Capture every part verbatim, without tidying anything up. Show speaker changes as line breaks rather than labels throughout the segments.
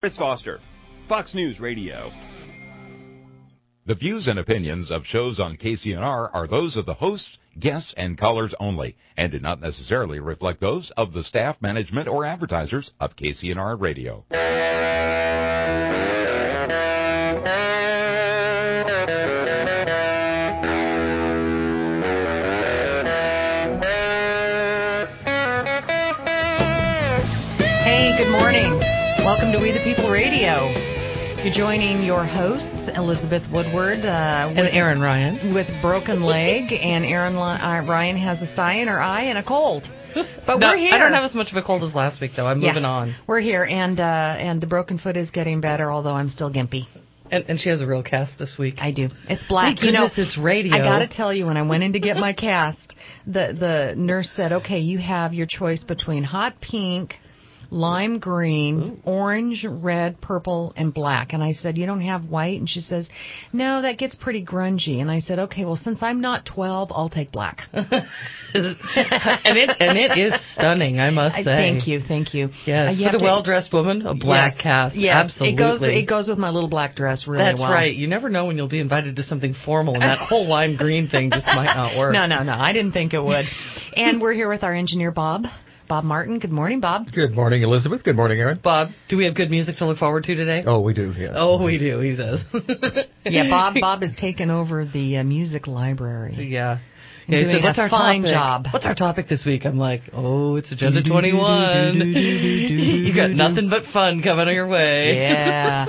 Chris Foster, Fox News Radio.
The views and opinions of shows on K C N R are those of the hosts, guests, and callers only, and do not necessarily reflect those of the staff, management, or advertisers of K C N R Radio.
Hey, good morning. Welcome to We the People Radio. You're joining your hosts, Elizabeth Woodward uh,
and Aaron Ryan,
with broken leg, and Aaron uh, Ryan has a sty in her eye and a cold. But
no,
we're here.
I don't have as much of a cold as last week, though. I'm
yeah,
moving on.
We're here, and uh, and the broken foot is getting better, although I'm still gimpy.
And, and she has a real cast this week.
I do. It's black.
Thank you
know,
it's radio.
I got to tell you, when I went in to get my cast, the the nurse said, "Okay, you have your choice between hot pink, lime green, Ooh. orange, red, purple, and black." And I said, "You don't have white?" And she says, "No, that gets pretty grungy." And I said, "Okay, well, since I'm not twelve, I'll take black."
and it and it is stunning, I must say.
Thank you, thank you.
Yes, uh, you for the well-dressed woman, a black
yes,
cast.
Yes,
absolutely.
It goes, it goes with my little black dress really
That's
well.
That's right. You never know when you'll be invited to something formal, and that whole lime green thing just might not work.
No, no, no. I didn't think it would. And we're here with our engineer, Bob. Bob Martin. Good morning, Bob.
Good morning, Elizabeth. Good morning, Aaron.
Bob, do we have good music to look forward to today?
Oh, we do, yes.
Oh, we do, he says.
yeah, Bob Bob has taken over the uh, music library.
Yeah.
Yeah,
he
doing
said, What's
a
our
fine
topic?
job.
What's our topic this week? I'm like, oh, it's Agenda twenty-one. You got nothing but fun coming your way.
Yeah.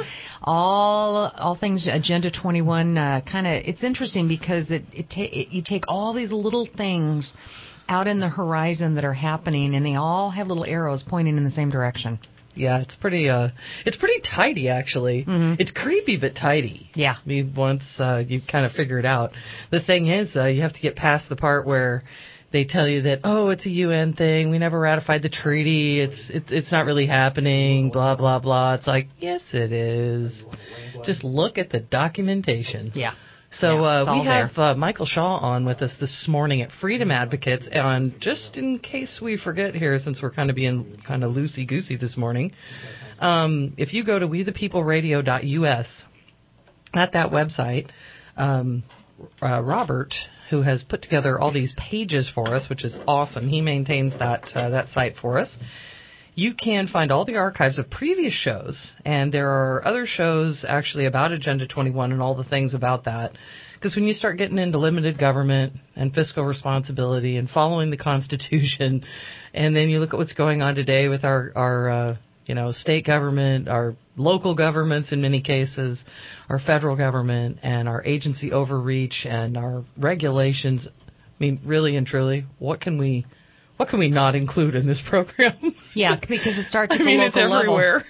All all things Agenda twenty-one, uh, kind of, it's interesting because it, it, ta- it you take all these little things out in the horizon that are happening, and they all have little arrows pointing in the same direction.
Yeah, it's pretty uh, it's pretty tidy, actually.
Mm-hmm.
It's creepy but tidy.
Yeah.
I mean, once uh, you kind of figure it out. The thing is, uh, you have to get past the part where they tell you that, oh, it's a U N thing, we never ratified the treaty, it's it's, it's not really happening, blah, blah, blah. It's like, yes, it is. Just look at the documentation.
Yeah.
So
yeah,
uh, we have uh, Michael Shaw on with us this morning at Freedom Advocates, and just in case we forget here, since we're kind of being kind of loosey-goosey this morning, um, if you go to we the people radio dot U S, at that website, um, uh, Robert, who has put together all these pages for us, which is awesome, he maintains that uh, that site for us. You can find all the archives of previous shows, and there are other shows actually about Agenda twenty-one and all the things about that. Because when you start getting into limited government and fiscal responsibility and following the Constitution, and then you look at what's going on today with our, our uh, you know, state government, our local governments in many cases, our federal government, and our agency overreach and our regulations, I mean, really and truly, what can we... What can we not include in this program?
Yeah, because it starts at
I mean,
the local
it's everywhere.
level.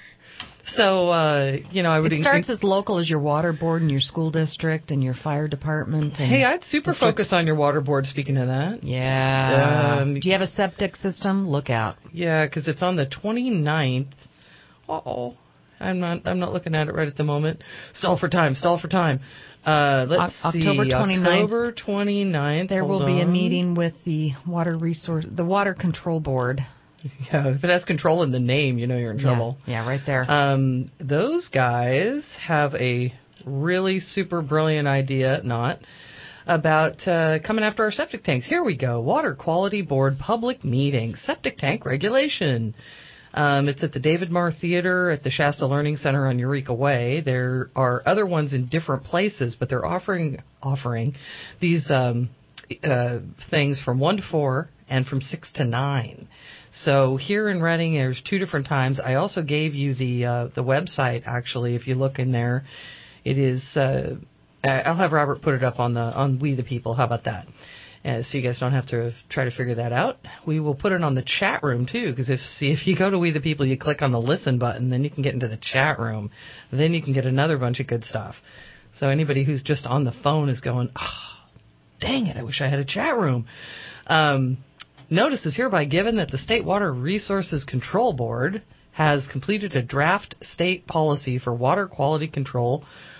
So, uh, you know, I would...
It starts as local as your water board and your school district and your fire department. And
hey, I'd super district. focus on your water board, speaking of that.
Yeah. Um, Do you have a septic system? Look out.
Yeah, because it's on the twenty-ninth. Uh-oh. I'm not, I'm not looking at it right at the moment. Stall for time, stall for time. Uh, let's
o- October
see.
twenty-ninth.
October twenty-ninth.
There
Hold
will be
on.
a meeting with the water resource, the water control board.
Yeah, if it has control in the name, you know you're in trouble.
Yeah, yeah right there.
Um, those guys have a really super brilliant idea, not, about uh, coming after our septic tanks. Here we go. Water Quality Board public meeting. Septic tank regulation. Um, it's at the David Marr Theater at the Shasta Learning Center on Eureka Way. There are other ones in different places, but they're offering offering these um, uh, things from one to four and from six to nine. So here in Reading, there's two different times. I also gave you the uh, the website. Actually, if you look in there, it is. Uh, I'll have Robert put it up on the on We the People. How about that? Uh, so you guys don't have to try to figure that out. We will put it on the chat room, too, because if see if you go to We the People, you click on the listen button, then you can get into the chat room. Then you can get another bunch of good stuff. So anybody who's just on the phone is going, oh, dang it, I wish I had a chat room. Um, notice is hereby given that the State Water Resources Control Board has completed a draft state policy for water quality control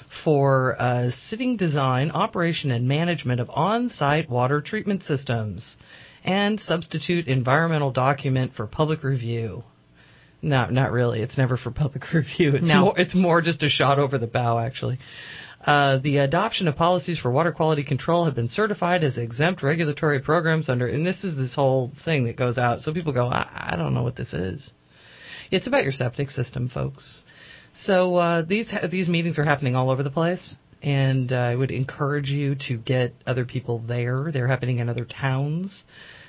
for uh, sitting design, operation, and management of on-site water treatment systems, and substitute environmental document for public review. No, not really. It's never for public review. It's
No.
more, it's more just a shot over the bow, actually. Uh, the adoption of policies for water quality control have been certified as exempt regulatory programs under, and this is this whole thing that goes out. So people go, I, I don't know what this is. It's about your septic system, folks. So uh, these these meetings are happening all over the place, and uh, I would encourage you to get other people there. They're happening in other towns.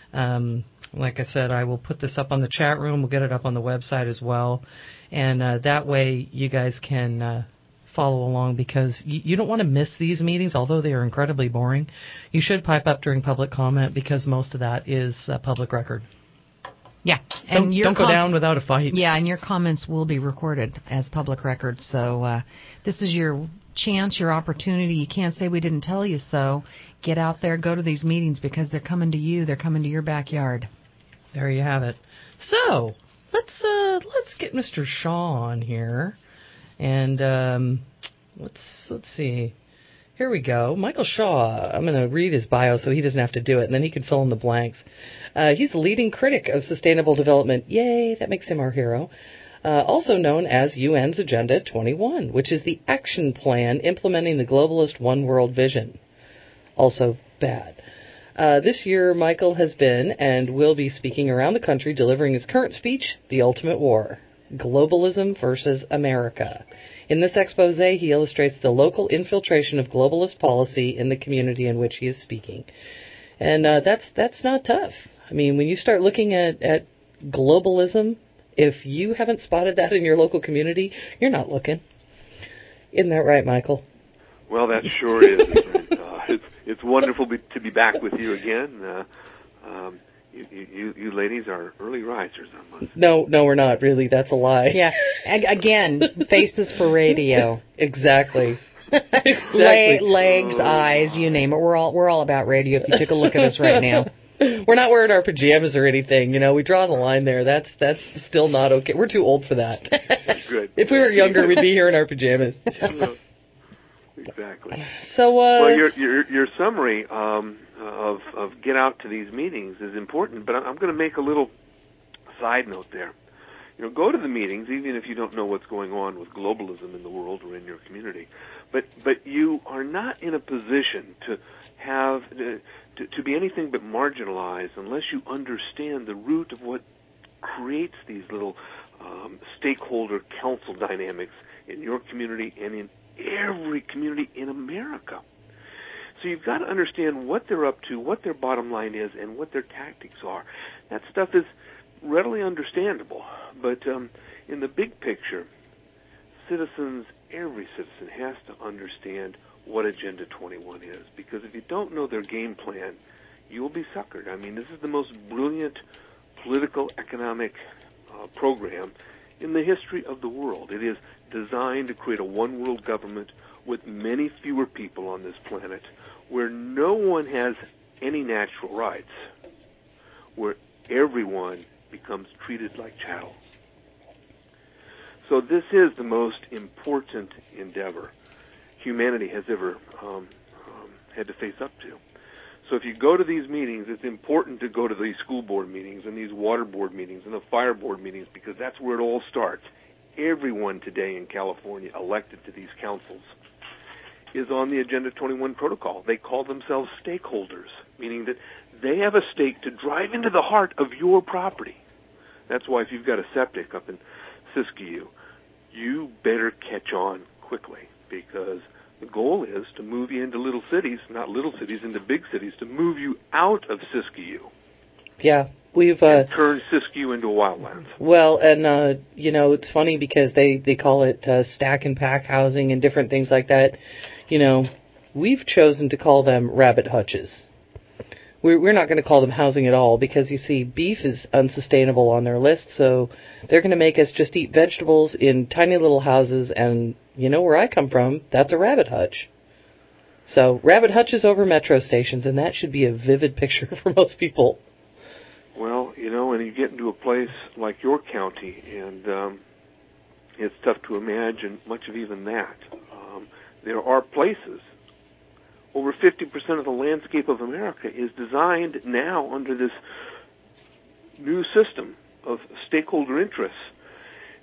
Um, like I said, I will put this up on the chat room. We'll get it up on the website as well, and uh, that way you guys can uh, follow along, because you, you don't want to miss these meetings, although they are incredibly boring. You should pipe up during public comment, because most of that is uh, public record.
Yeah, and
Don't,
your
don't go
com-
down without a fight.
Yeah, and your comments will be recorded as public record. So uh, this is your chance, your opportunity. You can't say we didn't tell you so. Get out there, go to these meetings, because they're coming to you. They're coming to your backyard.
There you have it. So let's uh, let's get Mister Shaw on here, and um, let's let's see. Here we go. Michael Shaw. I'm going to read his bio so he doesn't have to do it, and then he can fill in the blanks. Uh, he's the leading critic of sustainable development. Yay, that makes him our hero. Uh, also known as U N's Agenda twenty-one, which is the action plan implementing the globalist one world vision. Also bad. Uh, this year, Michael has been and will be speaking around the country, delivering his current speech, The Ultimate War, Globalism versus America. In this expose, he illustrates the local infiltration of globalist policy in the community in which he is speaking. And uh, that's that's not tough. I mean, when you start looking at, at globalism, if you haven't spotted that in your local community, you're not looking. Isn't that right, Michael?
Well, that sure is. uh, it's, it's wonderful be, to be back with you again. Uh, um, you, you, you ladies are early risers, I must.
No, no, we're not, really. That's a lie.
Yeah, A- again, faces for radio.
Exactly. exactly.
Le- legs, eyes, you name it. We're all we're all about radio. If you took a look at us right now.
We're not wearing our pajamas or anything, you know. We draw the line there. That's that's still not okay. We're too old for that.
Good.
If we were younger, we'd be here in our pajamas.
Exactly.
So, uh,
well, your your your summary um, of of get out to these meetings is important, but I'm going to make a little side note there. You know, go to the meetings, even if you don't know what's going on with globalism in the world or in your community. But but you are not in a position to have uh, to, to be anything but marginalized unless you understand the root of what creates these little um, stakeholder council dynamics in your community and in every community in America. So you've got to understand what they're up to, what their bottom line is, and what their tactics are. That stuff is readily understandable, but um, in the big picture, citizens, every citizen has to understand what Agenda twenty-one is, because if you don't know their game plan, you will be suckered. I mean, this is the most brilliant political, economic uh, program in the history of the world. It is designed to create a one-world government with many fewer people on this planet, where no one has any natural rights, where everyone becomes treated like chattel. So this is the most important endeavor humanity has ever um, um, had to face up to. So if you go to these meetings, it's important to go to these school board meetings and these water board meetings and the fire board meetings, because that's where it all starts. Everyone today in California elected to these councils is on the Agenda twenty-one protocol. They call themselves stakeholders, meaning that they have a stake to drive into the heart of your property. That's why if you've got a septic up in Siskiyou, you better catch on quickly, because the goal is to move you into little cities, not little cities, into big cities, to move you out of Siskiyou.
Yeah, we've uh,
and turn Siskiyou into a wildlands.
Well, and uh, you know, it's funny because they they call it uh, stack and pack housing and different things like that. You know, we've chosen to call them rabbit hutches. We're we're not going to call them housing at all, because you see, beef is unsustainable on their list, so they're going to make us just eat vegetables in tiny little houses. And you know where I come from, that's a rabbit hutch. So rabbit hutches over metro stations, and that should be a vivid picture for most people.
Well, you know, and you get into a place like your county, and um, it's tough to imagine much of even that. Um, there are places. Over fifty percent of the landscape of America is designed now under this new system of stakeholder interests.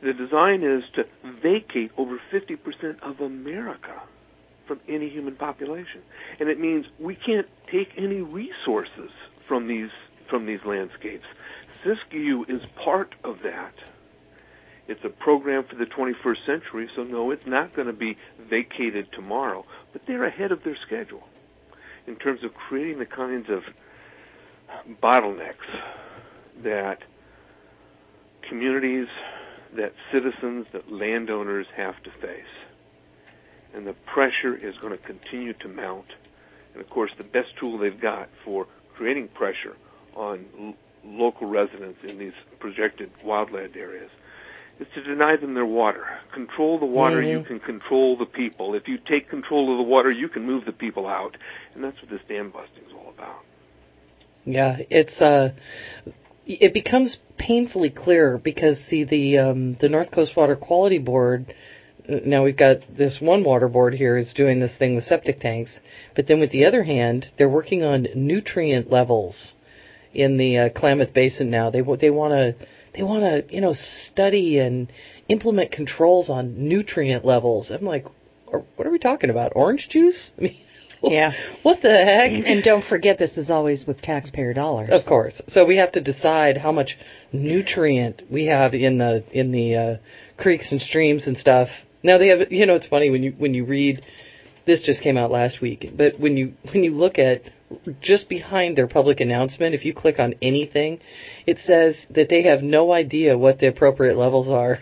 The design is to vacate over fifty percent of America from any human population. And it means we can't take any resources from these from these landscapes. Siskiyou is part of that. It's a program for the twenty-first century, so no, it's not going to be vacated tomorrow, but they're ahead of their schedule in terms of creating the kinds of bottlenecks that communities, that citizens, that landowners have to face. And the pressure is going to continue to mount. And of course, the best tool they've got for creating pressure on l- local residents in these projected wildland areas is to deny them their water. Control the water, mm-hmm. you can control the people. If you take control of the water, you can move the people out. And that's what this dam busting is all about.
Yeah, it's uh, it becomes painfully clear because, see, the um, the North Coast Water Quality Board, now we've got this one water board here is doing this thing with septic tanks, but then with the other hand, they're working on nutrient levels in the uh, Klamath Basin now. They they want to they want to you know study and implement controls on nutrient levels. I'm like, what are we talking about? Orange juice? I mean,
yeah.
What the heck?
And don't forget, this is always with taxpayer dollars.
Of course. So we have to decide how much nutrient we have in the in the uh, creeks and streams and stuff. Now they have, you know, it's funny when you when you read, this just came out last week, but when you when you look at just behind their public announcement, if you click on anything, it says that they have no idea what the appropriate levels are.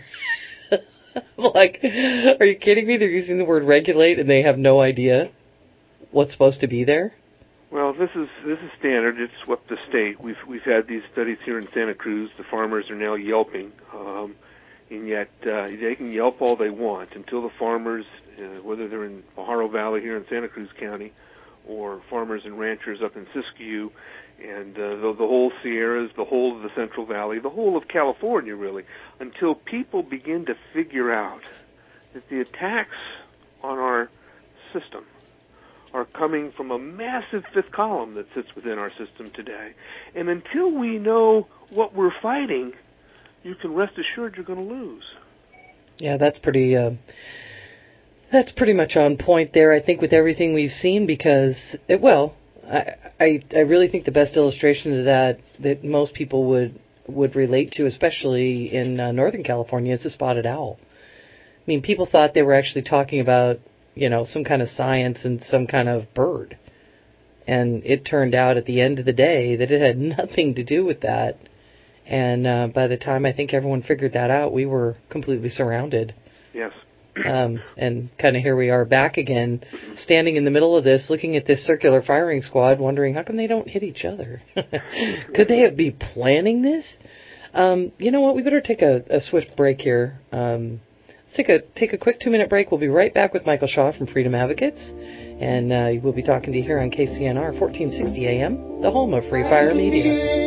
Like, are you kidding me? They're using the word regulate and they have no idea what's supposed to be there?
Well, this is this is standard. It's swept the state. We've we've had these studies here in Santa Cruz. The farmers are now yelping. Um, And yet, uh, they can yelp all they want until the farmers, uh, whether they're in Pajaro Valley here in Santa Cruz County, or farmers and ranchers up in Siskiyou, and uh, the, the whole Sierras, the whole of the Central Valley, the whole of California, really, until people begin to figure out that the attacks on our system are coming from a massive fifth column that sits within our system today. And until we know what we're fighting, you can rest assured you're going to lose.
Yeah, that's pretty. Uh, that's pretty much on point there. I think with everything we've seen, because it, well, I, I I really think the best illustration of that that most people would would relate to, especially in uh, Northern California, is the spotted owl. I mean, people thought they were actually talking about you know some kind of science and some kind of bird, and it turned out at the end of the day that it had nothing to do with that. And uh, by the time I think everyone figured that out, we were completely surrounded.
Yes.
um, and kind of here we are back again, standing in the middle of this, looking at this circular firing squad, wondering how come they don't hit each other? Could they have be planning this? Um, you know what? We better take a, a swift break here. Um, let's take a take a quick two-minute break. We'll be right back with Michael Shaw from Freedom Advocates. And uh, we'll be talking to you here on K C N R, fourteen sixty A M, the home of Free Fire Media.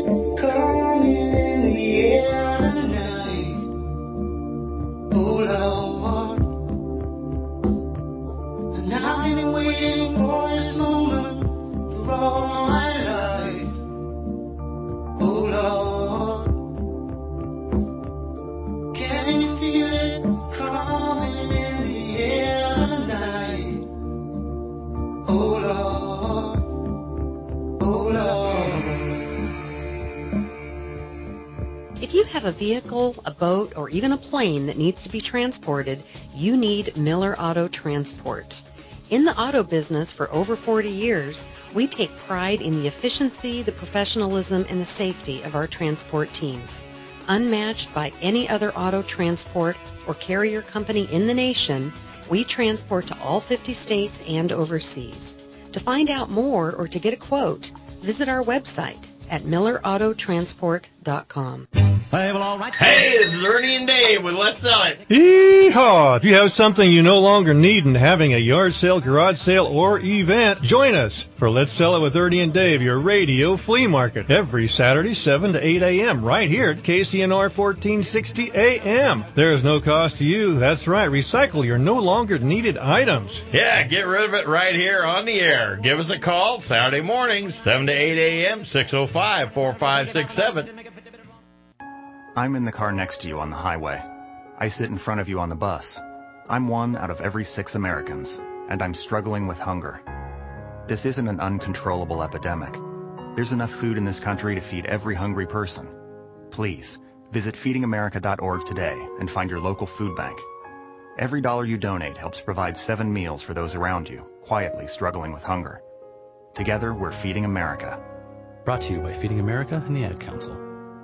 If you have a vehicle, a boat, or even a plane that needs to be transported, you need Miller Auto Transport. In the auto business for over forty years, we take pride in the efficiency, the professionalism, and the safety of our transport teams. Unmatched by any other auto transport or carrier company in the nation, we transport to all fifty states and overseas. To find out more or to get a quote, visit our website at miller auto transport dot com.
Hey, well, all right. Hey, this is Ernie and Dave with Let's Sell It.
Yee-haw! If you have something you no longer need and having a yard sale, garage sale, or event, join us for Let's Sell It with Ernie and Dave, your radio flea market, every Saturday, seven to eight A M, right here at K C N R fourteen sixty A M. There is no cost to you. That's right. Recycle your no longer needed items.
Yeah, get rid of it right here on the air. Give us a call Saturday mornings, seven to eight A M, six oh five, four five six seven.
I'm in the car next to you on the highway. I sit in front of you on the bus. I'm one out of every six Americans, and I'm struggling with hunger. This isn't an uncontrollable epidemic. There's enough food in this country to feed every hungry person. Please, visit feeding america dot org today and find your local food bank. Every dollar you donate helps provide seven meals for those around you, quietly struggling with hunger. Together, we're Feeding America.
Brought to you by Feeding America and the Ad Council.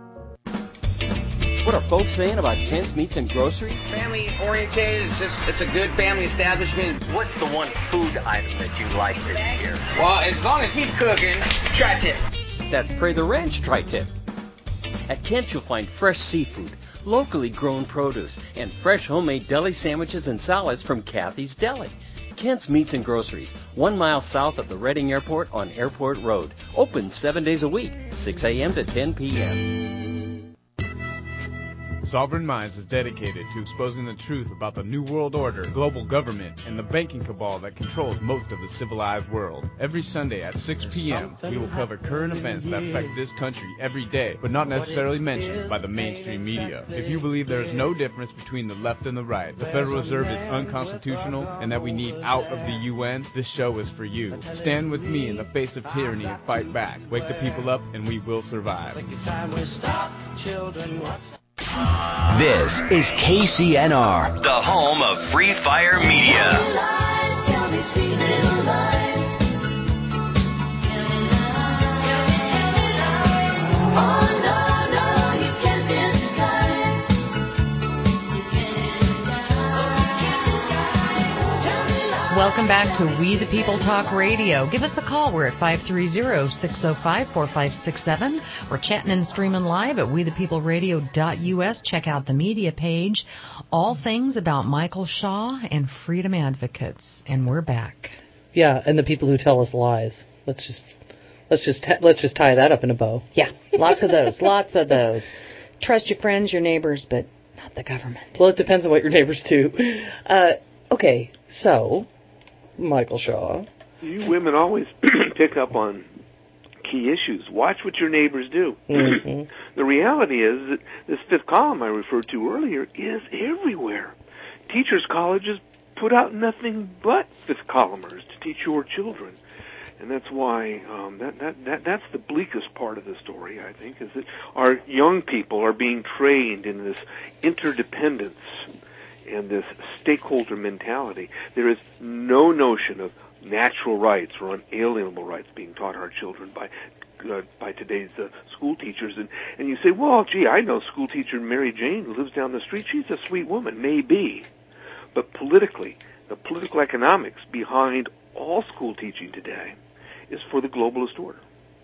What are folks saying about Kent's Meats and Groceries?
Family oriented. It's just it's a good family establishment.
What's the one food item that you like this year?
Well, as long as he's cooking, tri-tip.
That's Pray the Ranch tri-tip. At Kent's you'll find fresh seafood, locally grown produce, and fresh homemade deli sandwiches and salads from Kathy's Deli. Kent's Meats and Groceries, one mile south of the Reading Airport on Airport Road. Open seven days a week, six a.m. to ten p.m.
Sovereign Minds is dedicated to exposing the truth about the New World Order, global government, and the banking cabal that controls most of the civilized world. Every Sunday at six p.m., we will cover current events that affect this country every day, but not necessarily mentioned by the mainstream media. If you believe there is no difference between the left and the right, the Federal Reserve is unconstitutional, and that we need out of the U N, this show is for you. Stand with me in the face of tyranny and fight back. Wake the people up, and we will survive.
This is K C N R, the home of Free Fire Media.
Welcome back to We the People Talk Radio. Give us a call. We're at five three zero, six zero five, four five six seven. We're chatting and streaming live at we the people radio dot u s. Check out the media page. All things about Michael Shaw and freedom advocates. And we're back.
Yeah, and the people who tell us lies. Let's just let's just t- let's just tie that up in a bow.
Yeah, lots of those. Lots of those. Trust your friends, your neighbors, but not the government.
Well, it depends on what your neighbors do. Uh, okay, so Michael Shaw.
You women always pick up on key issues. Watch what your neighbors do.
Mm-hmm.
The reality is that this fifth column I referred to earlier is everywhere. Teachers' colleges put out nothing but fifth columners to teach your children. And that's why um, that, that, that that's the bleakest part of the story, I think, is that our young people are being trained in this interdependence and this stakeholder mentality. There is no notion of natural rights or unalienable rights being taught our children by uh, by today's uh, school teachers. And, and you say, well, gee, I know school teacher Mary Jane who lives down the street. She's a sweet woman. Maybe. But politically, the political economics behind all school teaching today is for the globalist order.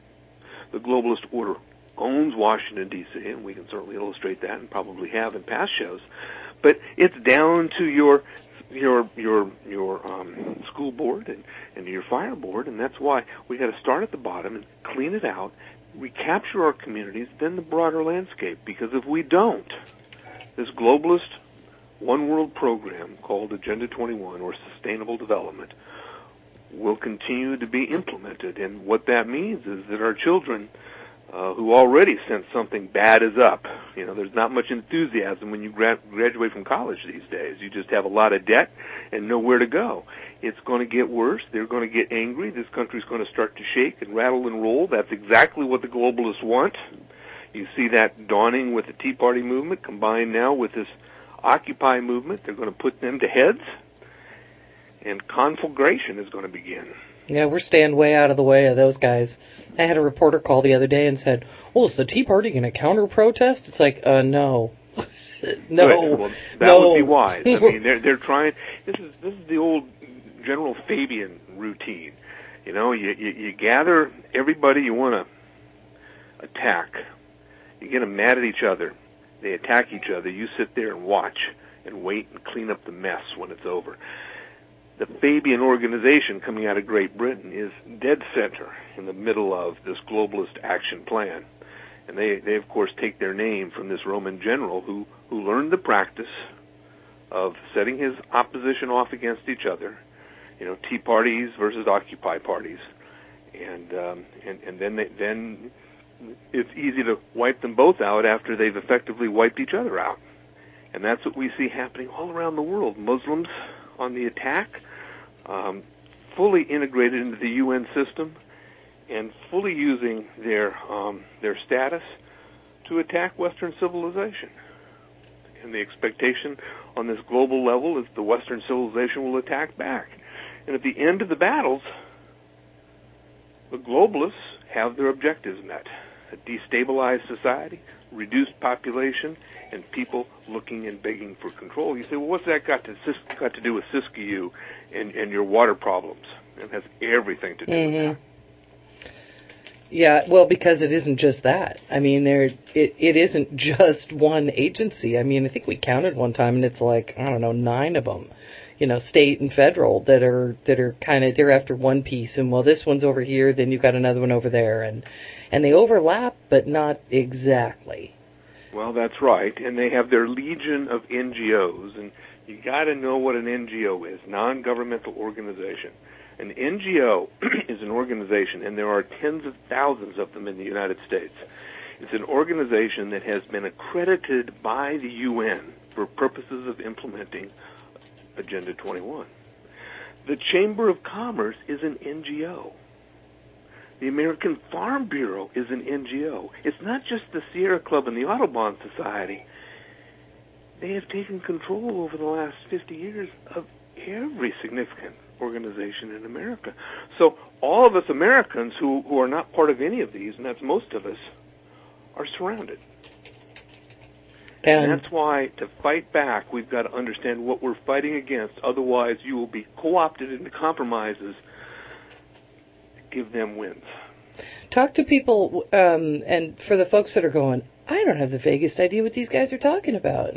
The globalist order owns Washington, D C, and we can certainly illustrate that and probably have in past shows. But it's down to your your your your um, school board and, and your fire board, and that's why we got to start at the bottom and clean it out, recapture our communities, then the broader landscape. Because if we don't, this globalist one world program called Agenda twenty-one or Sustainable Development will continue to be implemented. And what that means is that our children, Uh, who already sense something bad is up. You know, there's not much enthusiasm when you gra- graduate from college these days. You just have a lot of debt and nowhere to go. It's going to get worse. They're going to get angry. This country's going to start to shake and rattle and roll. That's exactly what the globalists want. You see that dawning with the Tea Party movement, combined now with this Occupy movement. They're going to put them to heads, and conflagration is going to begin.
Yeah, we're staying way out of the way of those guys. I had a reporter call the other day and said, well, is the Tea Party going to counter-protest? It's like, uh, no. no.
Good. Well, that
no.
would be wise. I mean, they're, they're trying, this is, this is the old General Fabian routine. You know, you, you, you gather everybody you want to attack. You get them mad at each other. They attack each other. You sit there and watch and wait and clean up the mess when it's over. The Fabian organization coming out of Great Britain is dead center in the middle of this globalist action plan. And they, they of course, take their name from this Roman general who, who learned the practice of setting his opposition off against each other, you know, Tea Parties versus Occupy parties. And, um, and, and then, they, then it's easy to wipe them both out after they've effectively wiped each other out. And that's what we see happening all around the world. Muslims on the attack, um, fully integrated into the U N system, and fully using their um, their status to attack Western civilization. And the expectation on this global level is the Western civilization will attack back. And at the end of the battles, the globalists have their objectives met. A destabilized society, reduced population, and people looking and begging for control. You say, well, what's that got to got to do with Siskiyou and, and your water problems? It has everything to do
mm-hmm.
with that.
Yeah, well, because it isn't just that. I mean, there it it isn't just one agency. I mean, I think we counted one time, and it's like, I don't know, nine of them, you know, state and federal that are that are kind of they're after one piece, and well, this one's over here, then you've got another one over there, and and they overlap, but not exactly.
Well, that's right, and they have their legion of N G Os, and you got to know what an N G O is, non-governmental organization. An N G O is an organization, and there are tens of thousands of them in the United States. It's an organization that has been accredited by the U N for purposes of implementing Agenda twenty-one. The Chamber of Commerce is an N G O. The American Farm Bureau is an N G O. It's not just the Sierra Club and the Audubon Society. They have taken control over the last fifty years of every significant organization in America. So all of us Americans who, who are not part of any of these, and that's most of us, are surrounded. And, and that's why to fight back, we've got to understand what we're fighting against. Otherwise, you will be co-opted into compromises to give them wins.
Talk to people, um, and for the folks that are going, I don't have the vaguest idea what these guys are talking about.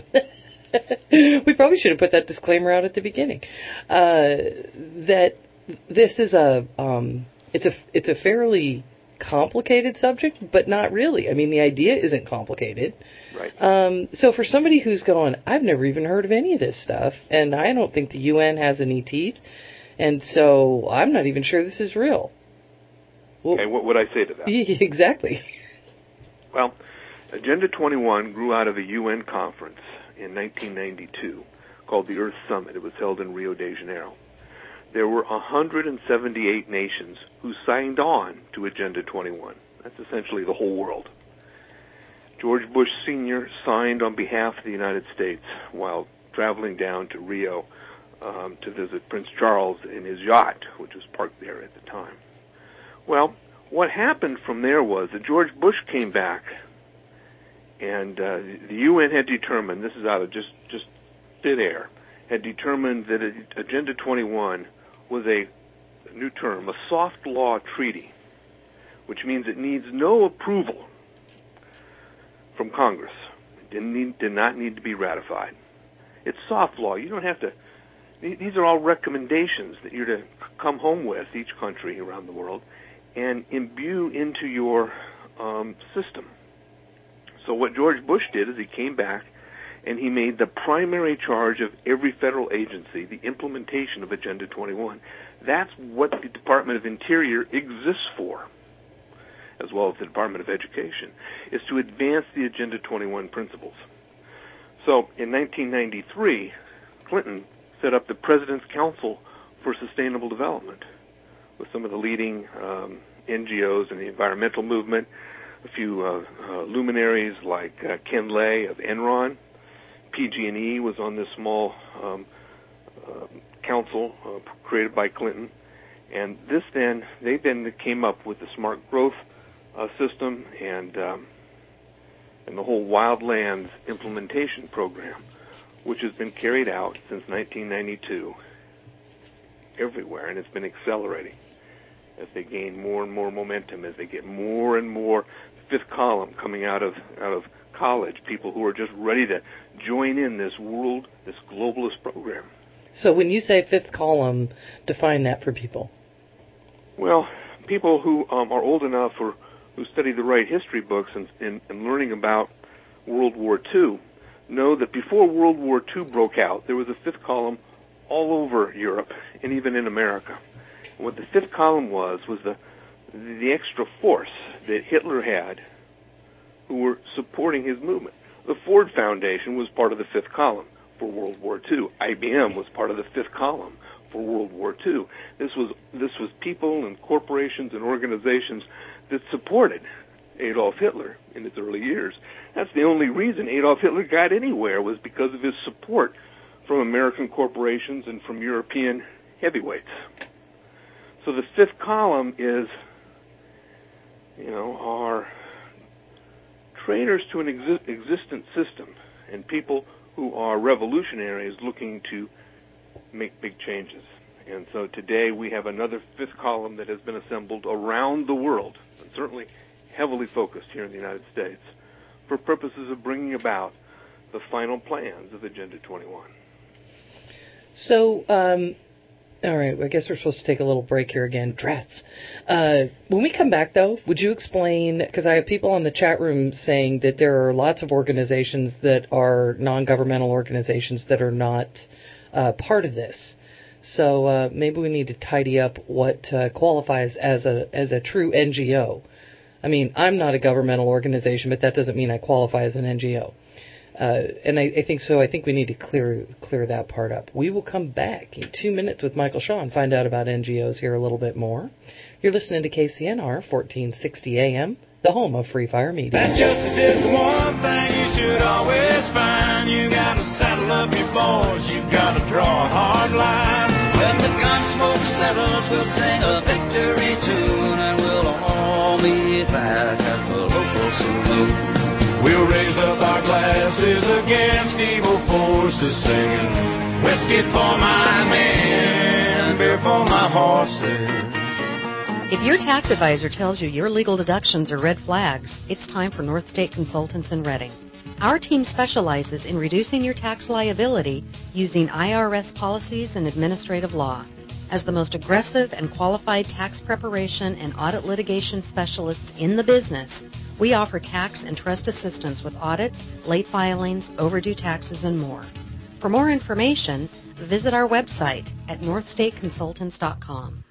We probably should have put that disclaimer out at the beginning. Uh, that this is a um, it's a it's a fairly complicated subject, but not really. I mean, the idea isn't complicated.
Right.
Um, so for somebody who's going, I've never even heard of any of this stuff, and I don't think the U N has any teeth, and so I'm not even sure this is real.
Well, okay, what would I say to that?
Exactly.
Well, Agenda twenty-one grew out of a U N conference in nineteen ninety-two called the Earth Summit. It was held in Rio de Janeiro. There were one hundred seventy-eight nations who signed on to Agenda twenty-one. That's essentially the whole world. George Bush Senior signed on behalf of the United States while traveling down to Rio um, to visit Prince Charles in his yacht, which was parked there at the time. Well, what happened from there was that George Bush came back, and uh, the U N had determined, this is out of just, just thin air, had determined that Agenda twenty-one was a, a new term, a soft law treaty, which means it needs no approval from Congress. It didn't need, did not need to be ratified. It's soft law. You don't have to, these are all recommendations that you're to come home with, each country around the world, and imbue into your um, system. So what George Bush did is he came back and he made the primary charge of every federal agency the implementation of Agenda twenty-one. That's what the Department of Interior exists for, as well as the Department of Education, is to advance the Agenda twenty-one principles. So in nineteen ninety-three, Clinton set up the President's Council for Sustainable Development with some of the leading um, N G Os in the environmental movement, a few uh, uh, luminaries like uh, Ken Lay of Enron. P G and E was on this small um, uh, council uh, created by Clinton. And this then, they then came up with the Smart Growth uh, System and, um, and the whole Wildlands Implementation Program, which has been carried out since nineteen ninety-two everywhere, and it's been accelerating as they gain more and more momentum, as they get more and more fifth column coming out of out of college, people who are just ready to join in this world, this globalist program.
So when you say fifth column, define that for people.
Well, people who um, are old enough or who study the right history books and, and, and learning about World War Two know that before World War Two broke out, there was a fifth column all over Europe and even in America. And what the fifth column was was the the extra force that Hitler had who were supporting his movement. The Ford Foundation was part of the fifth column for World War Two. I B M was part of the fifth column for World War Two. This was this was people and corporations and organizations that supported Adolf Hitler in his early years. That's the only reason Adolf Hitler got anywhere, was because of his support from American corporations and from European heavyweights. So the fifth column is, you know, our traitors to an exi- existent system and people who are revolutionaries looking to make big changes. And so today we have another fifth column that has been assembled around the world, and certainly heavily focused here in the United States, for purposes of bringing about the final plans of Agenda twenty-one.
So, um, all right, I guess we're supposed to take a little break here again. Drats. Uh, when we come back, though, would you explain, because I have people on the chat room saying that there are lots of organizations that are non-governmental organizations that are not uh, part of this. So uh, maybe we need to tidy up what uh, qualifies as a as a true N G O. I mean, I'm not a governmental organization, but that doesn't mean I qualify as an N G O. Uh, and I, I think so. I think we need to clear clear that part up. We will come back in two minutes with Michael Shaw and find out about N G Os here a little bit more. You're listening to K C N R fourteen sixty A M, the home of Free Fire Media.
That justice is the one thing you should always find. You gotta saddle up your boys, you gotta draw a hard line. When the gun smoke settles, we'll sing a victory tune, and we'll all meet back at the local saloon. We'll raise up our glasses against evil forces, singing whiskey for my men, beer for my horses.
If your tax advisor tells you your legal deductions are red flags, it's time for North State Consultants in Reading. Our team specializes in reducing your tax liability using I R S policies and administrative law. As the most aggressive and qualified tax preparation and audit litigation specialists in the business, we offer tax and trust assistance with audits, late filings, overdue taxes, and more. For more information, visit our website at north state consultants dot com.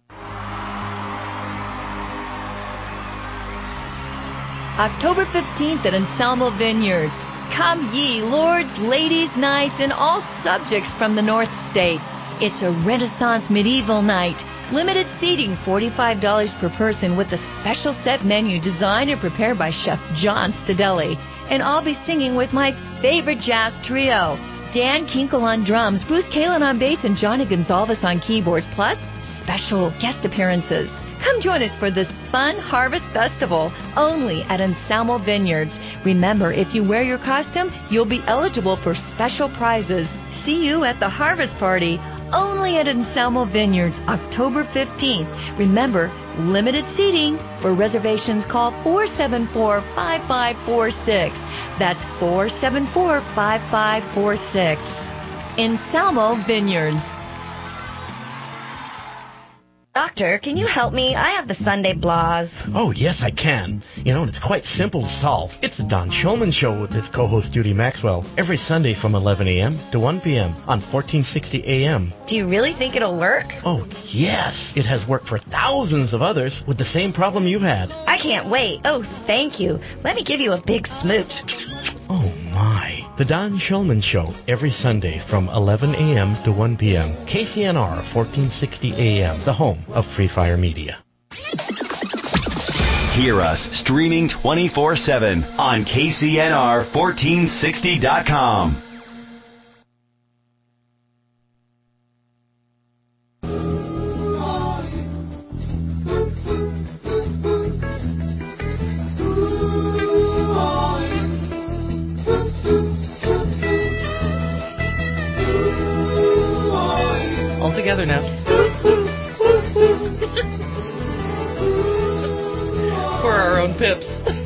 October fifteenth at Anselmo Vineyards. Come ye, lords, ladies, knights, and all subjects from the North State. It's a Renaissance medieval night. Limited seating, forty-five dollars per person, with a special set menu designed and prepared by Chef John Stadelli. And I'll be singing with my favorite jazz trio, Dan Kinkle on drums, Bruce Kalin on bass, and Johnny Gonzalez on keyboards, plus special guest appearances. Come join us for this fun Harvest Festival, only at Anselmo Vineyards. Remember, if you wear your costume, you'll be eligible for special prizes. See you at the Harvest Party, only at Anselmo Vineyards, October fifteenth. Remember, limited seating. For reservations, call four seven four, five five four six. That's four seven four, five five four six. Anselmo Vineyards.
Doctor, can you help me? I have the Sunday blahs.
Oh, yes, I can. You know, and it's quite simple to solve. It's the Don Shulman Show with his co-host Judy Maxwell, every Sunday from eleven a.m. to one p.m. on fourteen sixty A M.
Do you really think it'll work?
Oh, yes. It has worked for thousands of others with the same problem you've had.
I can't wait. Oh, thank you. Let me give you a big smooch.
Oh, my. The Don Shulman Show, every Sunday from eleven a.m. to one p.m. K C N R fourteen sixty A M, the home of Free Fire Media.
Hear us streaming twenty-four seven on K C N R fourteen sixty dot com.
All together now. For our own pips.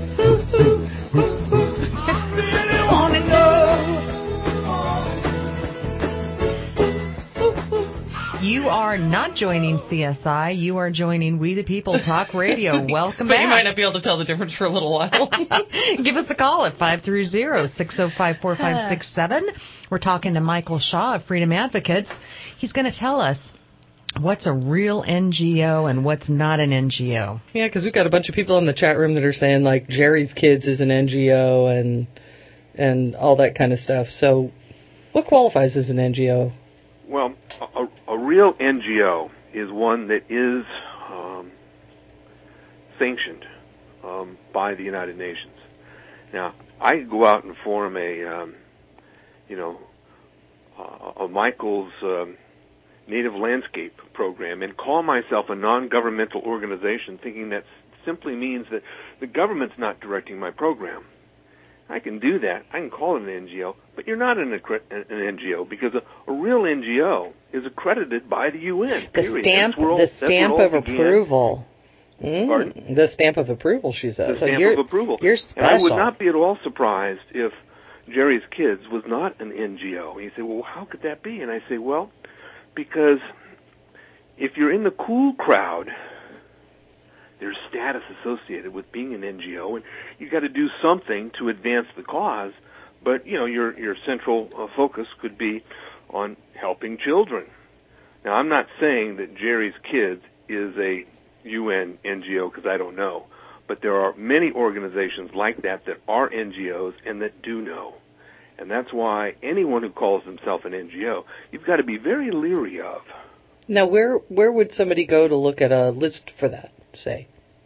You are not joining C S I. You are joining We the People Talk Radio. Welcome
but
back.
You might not be able to tell the difference for a little while.
Give us a call at five three zero, six zero five, four five six seven. We're talking to Michael Shaw of Freedom Advocates. He's going to tell us what's a real N G O and what's not an N G O.
Yeah, because we've got a bunch of people in the chat room that are saying, like, Jerry's Kids is an N G O, and and all that kind of stuff. So what qualifies as an N G O?
Well, a, a real N G O is one that is um, sanctioned um, by the United Nations. Now, I could go out and form a, um, you know, uh, a Michael's um, Native Landscape program and call myself a non-governmental organization, thinking that simply means that the government's not directing my program. I can do that. I can call it an N G O, but you're not an, an N G O because a, a real N G O is accredited by the U N.
The
period.
stamp,
all,
the stamp of
began.
approval. Mm, the stamp of approval, she says.
The
so
stamp
you're,
of approval.
You're special.
And I would not be at all surprised if Jerry's Kids was not an N G O. And you say, well, how could that be? And I say, well, because if you're in the cool crowd, there's status associated with being an N G O, and you've got to do something to advance the cause. But, you know, your your central uh, focus could be on helping children. Now, I'm not saying that Jerry's Kids is a U N N G O because I don't know, but there are many organizations like that that are N G Os and that do know. And that's why anyone who calls himself an N G O, you've got to be very leery of.
Now, where where would somebody go to look at a list for that, say?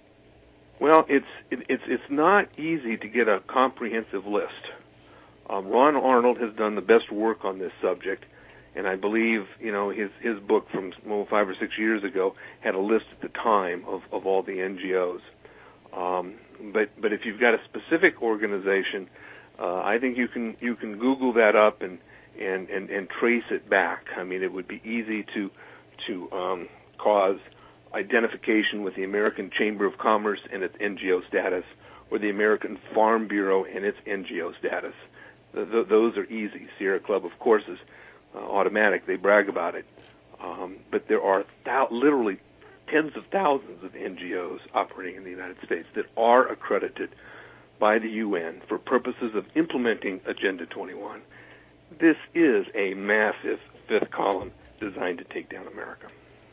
Well, it's it, it's it's not easy to get a comprehensive list. Um, Ron Arnold has done the best work on this subject, and I believe you know his his book from well, five or six years ago had a list at the time of, of all the N G Os. Um, but but if you've got a specific organization, uh, I think you can you can Google that up and, and, and, and trace it back. I mean, it would be easy to to um, cause identification with the American Chamber of Commerce and its N G O status, or the American Farm Bureau and its N G O status. Th- th- those are easy. Sierra Club, of course, is uh, automatic. They brag about it. Um, but there are th- literally tens of thousands of N G Os operating in the United States that are accredited by the U N for purposes of implementing Agenda twenty-one. This is a massive fifth column designed to take down America.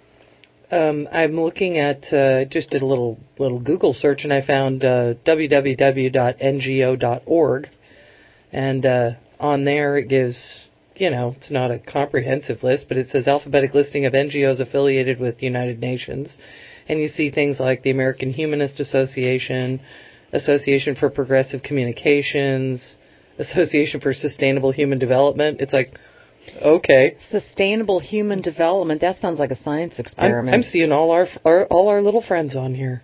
Um, I'm looking at, uh, just did a little little Google search, and I found uh, w w w dot n g o dot org, and uh, on there it gives, you know, it's not a comprehensive list, but it says alphabetic listing of N G Os affiliated with the United Nations, and you see things like the American Humanist Association, Association for Progressive Communications, Association for Sustainable Human Development. It's like, okay.
Sustainable human development. That sounds like a science experiment.
I'm, I'm seeing all our, our all our little friends on here,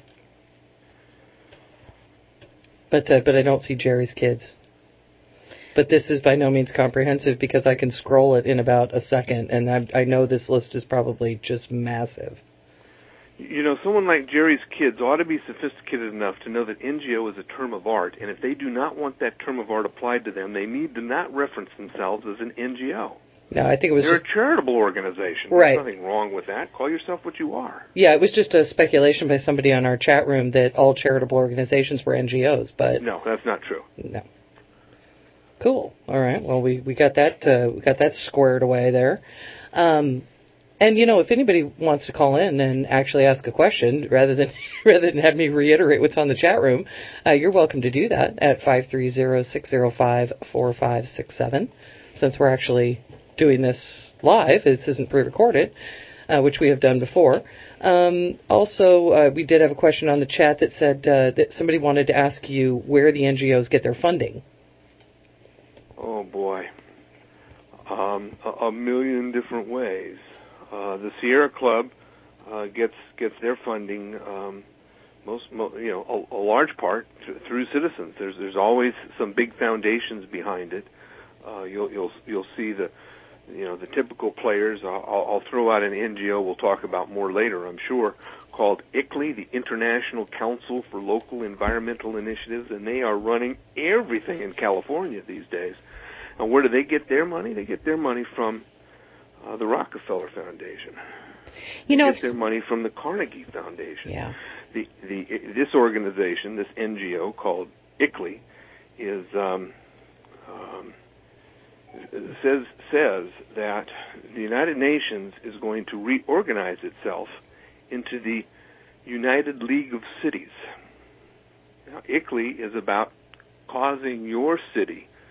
but uh, but I don't see Jerry's Kids. But this is by no means comprehensive because I can scroll it in about a second, and I, I know this list is probably just massive.
You know, someone like Jerry's Kids ought to be sophisticated enough to know that N G O is a term of art, and if they do not want that term of art applied to them, they need to not reference themselves as an N G O.
No, I think it was
They're
just...
a charitable organization.
Right.
There's nothing wrong with that. Call yourself what you are.
Yeah, it was just a speculation by somebody on our chat room that all charitable organizations were N G Os, but...
No, that's not true.
No. Cool. All right. Well, we, we got that uh, we got that squared away there. Um, and, you know, if anybody wants to call in and actually ask a question rather than rather than have me reiterate what's on the chat room, uh, you're welcome to do that at five three zero, six zero five, four five six seven. Since we're actually doing this live, this isn't pre-recorded, uh, which we have done before. Um, also, uh, we did have a question on the chat that said uh, that somebody wanted to ask you where the N G Os get their funding.
Oh, boy. Um, a, a million different ways. Uh, the Sierra Club uh, gets gets their funding, um, most, mo- you know, a, a large part th- through citizens. There's there's always some big foundations behind it. Uh, you'll you'll you'll see the, you know, the typical players. I'll, I'll throw out an N G O we'll talk about more later, I'm sure, called I C L I, the International Council for Local Environmental Initiatives, and they are running everything in California these days. And where do they get their money? They get their money from uh, the Rockefeller Foundation.
You know,
they get their money from the Carnegie Foundation.
Yeah.
The the this organization, this N G O called I C L I, is um, um, says says that the United Nations is going to reorganize itself into the United League of Cities. Now, I C L I is about causing your city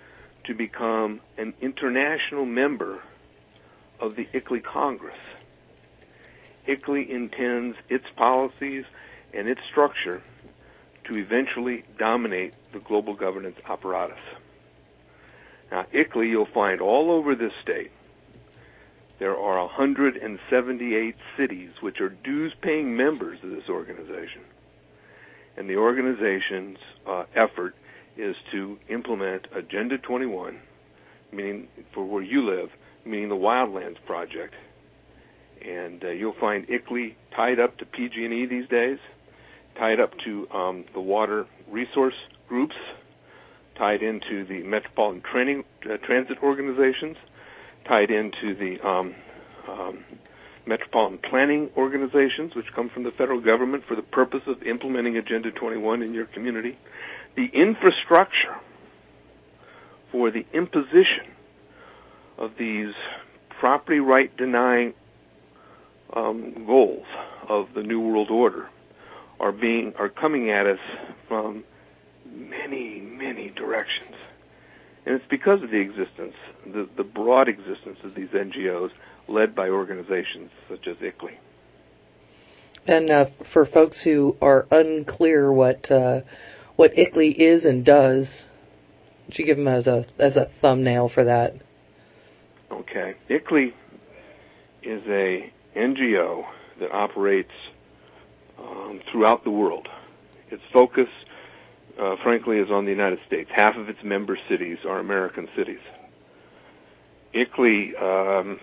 to become an international member of the I C L E Congress. I C L E intends its policies and its structure to eventually dominate the global governance apparatus. Now, I C L E you'll find all over this state. There are one hundred seventy-eight cities which are dues-paying members of this organization. And the organization's uh, effort is to implement Agenda twenty-one, meaning for where you live, meaning the Wildlands Project. And uh, you'll find I C L E tied up to P G and E these days, tied up to um, the water resource groups, tied into the metropolitan training, uh, transit organizations, tied into the um, um, metropolitan planning organizations, which come from the federal government for the purpose of implementing Agenda twenty-one in your community. The infrastructure for the imposition of these property right denying um, goals of the New World Order are being are coming at us from many, many directions. And it's because of the existence, the, the broad existence of these N G Os led by organizations such as I C L E.
And uh, for folks who are unclear what uh, what I C L E is and does, would you give them as a as a thumbnail for that?
Okay. I C L E is a N G O that operates um, throughout the world. Its focus, uh, frankly, is on the United States. Half of its member cities are American cities. I C L E, um,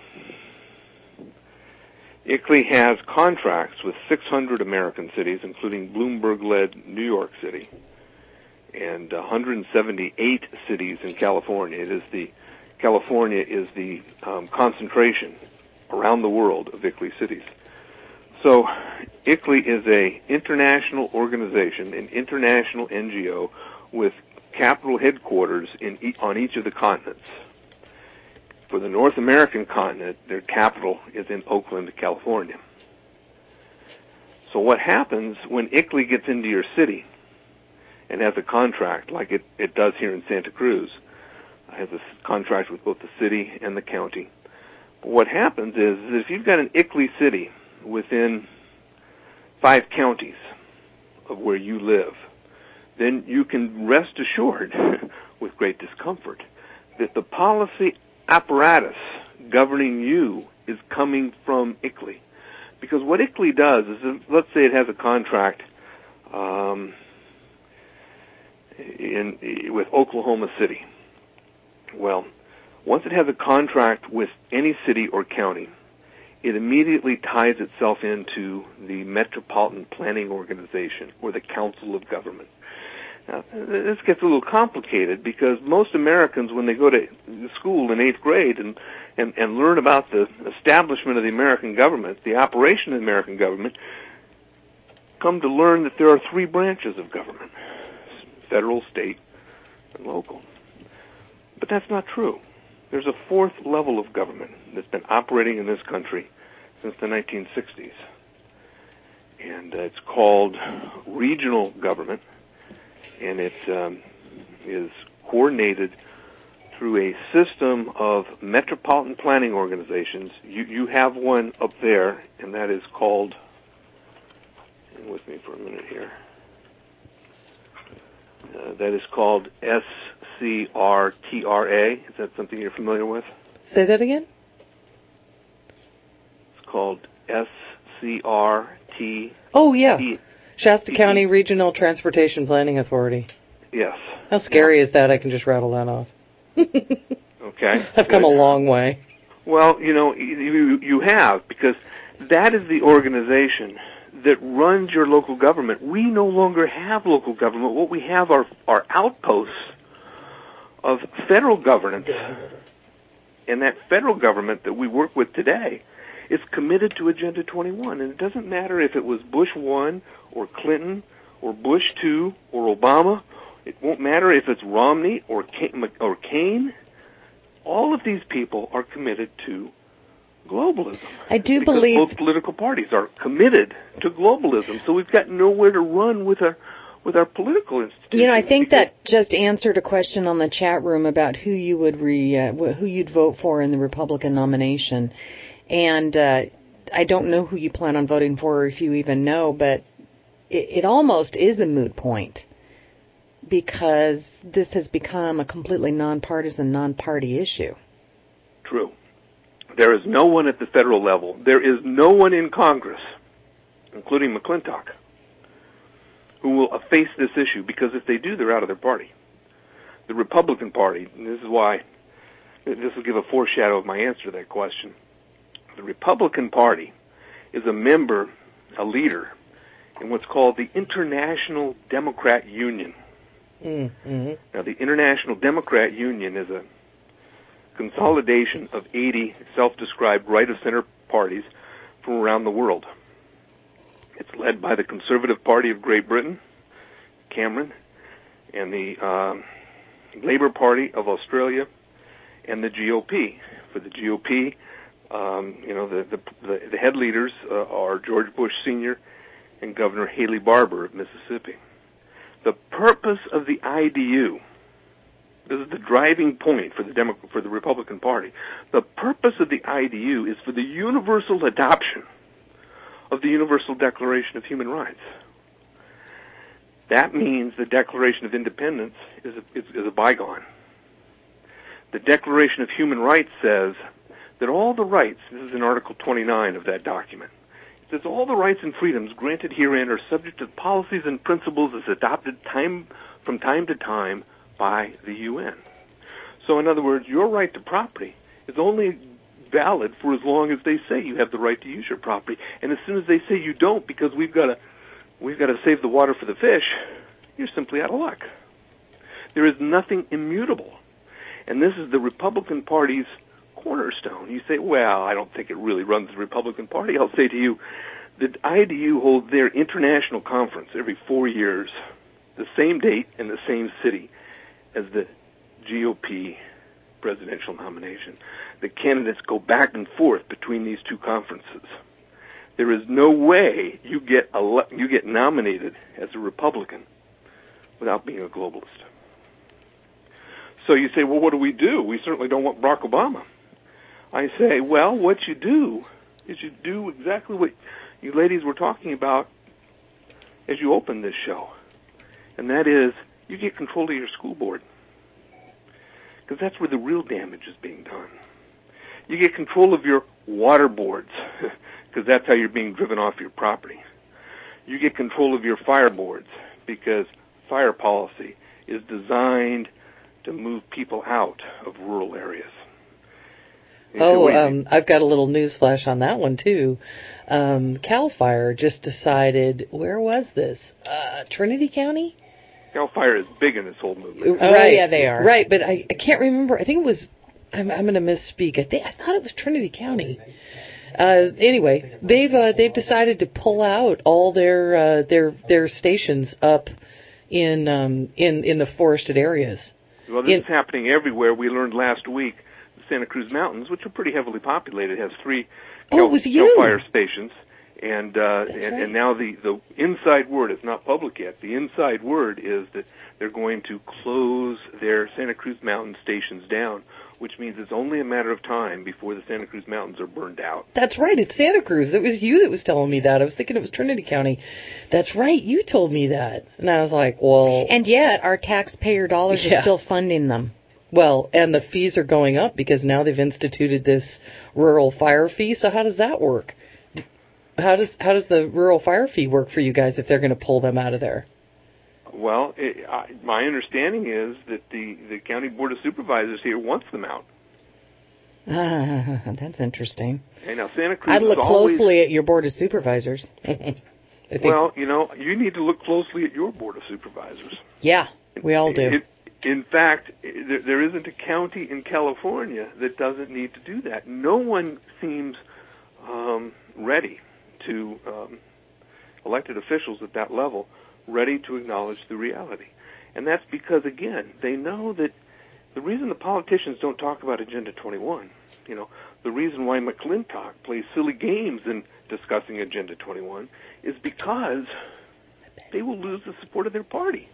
I C L E has contracts with six hundred American cities, including Bloomberg-led New York City, and one hundred seventy-eight cities in California. It is the California is the um, concentration around the world of I C L E cities. So I C L E is a international organization, an international N G O with capital headquarters in e- on each of the continents. For the North American continent, their capital is in Oakland, California. So what happens when I C L E gets into your city and has a contract, like it, it does here in Santa Cruz, has a contract with both the city and the county. But what happens is, is if you've got an I C L E city within five counties of where you live, then you can rest assured with great discomfort that the policy apparatus governing you is coming from I C L E. Because what I C L E does is, if, let's say it has a contract um, in with Oklahoma City. Well, once it has a contract with any city or county, it immediately ties itself into the Metropolitan Planning Organization or the Council of Government. Now, this gets a little complicated because most Americans, when they go to school in eighth grade and, and, and learn about the establishment of the American government, the operation of the American government, come to learn that there are three branches of government: federal, state, and local. But that's not true. There's a fourth level of government that's been operating in this country since the nineteen sixties. And uh, it's called regional government, and it um, is coordinated through a system of metropolitan planning organizations. You, you have one up there, and that is called, hang with me for a minute here, uh, that is called S C R T R A. Is that something you're familiar with?
Say that again?
It's called S C R T.
Oh, yeah. Shasta County Regional Transportation Planning Authority.
Yes.
How scary is that? I can just rattle that off.
Okay.
I've come a long way.
Well, you know, you, you have, because that is the organization that runs your local government. We no longer have local government. What we have are, are outposts of federal governance, and that federal government that we work with today is committed to Agenda twenty-one. And it doesn't matter if it was Bush one or Clinton or Bush two or Obama. It won't matter if it's Romney or Kane, or Kane. All of these people are committed to globalism.
I do
because
believe
both political parties are committed to globalism. So we've got nowhere to run with our with our political institutions.
You know, I think that just answered a question on the chat room about who you would re, uh, who you'd vote for in the Republican nomination, and uh, I don't know who you plan on voting for, or if you even know, but it, it almost is a moot point because this has become a completely nonpartisan, non-party issue.
True. There is no one at the federal level. There is no one in Congress, including McClintock, who will face this issue, because if they do, they're out of their party. The Republican Party, and this is why, this will give a foreshadow of my answer to that question. The Republican Party is a member, a leader, in what's called the International Democrat Union.
Mm-hmm.
Now, the International Democrat Union is a consolidation of eighty self-described right-of-center parties from around the world. It's led by the Conservative Party of Great Britain, Cameron, and the um, Labour Party of Australia, and the G O P. For the G O P, um, you know, the, the, the head leaders uh, are George Bush Senior and Governor Haley Barbour of Mississippi. The purpose of the I D U, this is the driving point for the Demo- for the Republican Party, the purpose of the I D U is for the universal adoption of the Universal Declaration of Human Rights. That means the Declaration of Independence is a, is, is a bygone. The Declaration of Human Rights says that all the rights, this is in Article twenty-nine of that document, it says all the rights and freedoms granted herein are subject to policies and principles as adopted time from time to time by the U N. So in other words, your right to property is only valid for as long as they say you have the right to use your property. And as soon as they say you don't, because we've got to we've got to save the water for the fish, you're simply out of luck. There is nothing immutable. And this is the Republican Party's cornerstone. You say, well, I don't think it really runs the Republican Party. I'll say to you, the I D U holds their international conference every four years, the same date and the same city as the G O P presidential nomination. The candidates go back and forth between these two conferences. There is no way you get ele- you get nominated as a Republican without being a globalist. So you say, well, what do we do? We certainly don't want Barack Obama. I say, well, what you do is you do exactly what you ladies were talking about as you opened this show, and that is you get control of your school board, because that's where the real damage is being done. You get control of your water boards, because that's how you're being driven off your property. You get control of your fire boards, because fire policy is designed to move people out of rural areas.
Oh, um, I've got a little news flash on that one, too. Um, CAL FIRE just decided, where was this? Uh, Trinity County?
CAL FIRE is big in this whole movement.
Oh, right, yeah, they are. Right, but I, I can't remember. I think it was, I'm, I'm going to misspeak. I, think, I thought it was Trinity County. Uh, anyway, they've uh, they've decided to pull out all their uh, their their stations up in um, in in the forested areas.
Well, this
in,
is happening everywhere. We learned last week the Santa Cruz Mountains, which are pretty heavily populated, has three
oh,
CAL,
it was
CAL FIRE stations. And uh, and,
right.
and now the, the inside word, it's not public yet, the inside word is that they're going to close their Santa Cruz Mountain stations down, which means it's only a matter of time before the Santa Cruz Mountains are burned out.
That's right, it's Santa Cruz. It was you that was telling me that. I was thinking it was Trinity County. That's right, you told me that. And I was like, well...
And yet, our taxpayer dollars
yeah.
are still funding them.
Well, and the fees are going up because now they've instituted this rural fire fee. So how does that work? How does how does the rural fire fee work for you guys if they're going to pull them out of there?
Well, it, I, my understanding is that the, the county board of supervisors here wants them out.
Uh, that's interesting.
Hey, now Santa Cruz
I'd look
always,
closely at your board of supervisors. I think.
Well, you know, you need to look closely at your board of supervisors.
Yeah, we all do.
It, in fact, there, there isn't a county in California that doesn't need to do that. No one seems um, ready to um, elected officials at that level ready to acknowledge the reality. And that's because, again, they know that the reason the politicians don't talk about Agenda twenty-one, you know, the reason why McClintock plays silly games in discussing Agenda twenty-one is because they will lose the support of their party.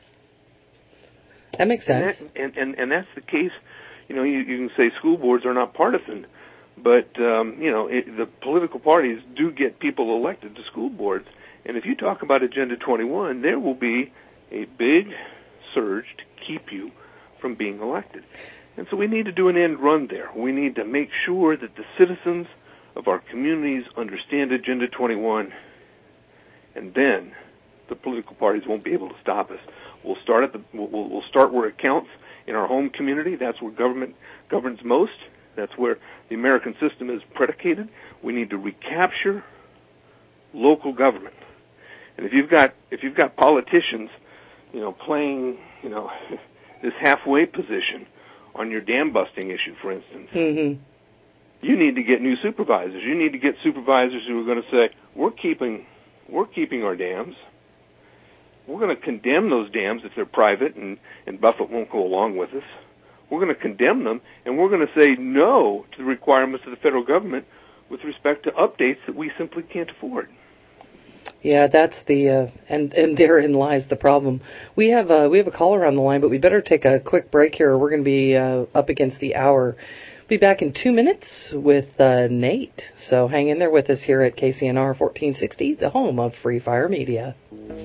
That makes sense.
And, that, and, and, and that's the case. You know, you, you can say school boards are not partisan, but, um, you know, it, the political parties do get people elected to school boards. And if you talk about Agenda twenty-one, there will be a big surge to keep you from being elected. And so we need to do an end run there. We need to make sure that the citizens of our communities understand Agenda twenty-one, and then the political parties won't be able to stop us. We'll start at the we'll, we'll start where it counts in our home community. That's where government governs most. That's where the American system is predicated. We need to recapture local government. And if you've got if you've got politicians, you know, playing, you know, this halfway position on your dam busting issue, for instance,
mm-hmm.
you need to get new supervisors. You need to get supervisors who are going to say, we're keeping we're keeping our dams. We're going to condemn those dams if they're private and, and Buffett won't go along with us. We're going to condemn them, and we're going to say no to the requirements of the federal government with respect to updates that we simply can't afford.
Yeah, that's the uh, and and therein lies the problem. We have a, we have a caller on the line, but we better take a quick break here. We're going to be uh, up against the hour. Be back in two minutes with uh, Nate. So hang in there with us here at K C N R fourteen sixty, the home of Free Fire Media.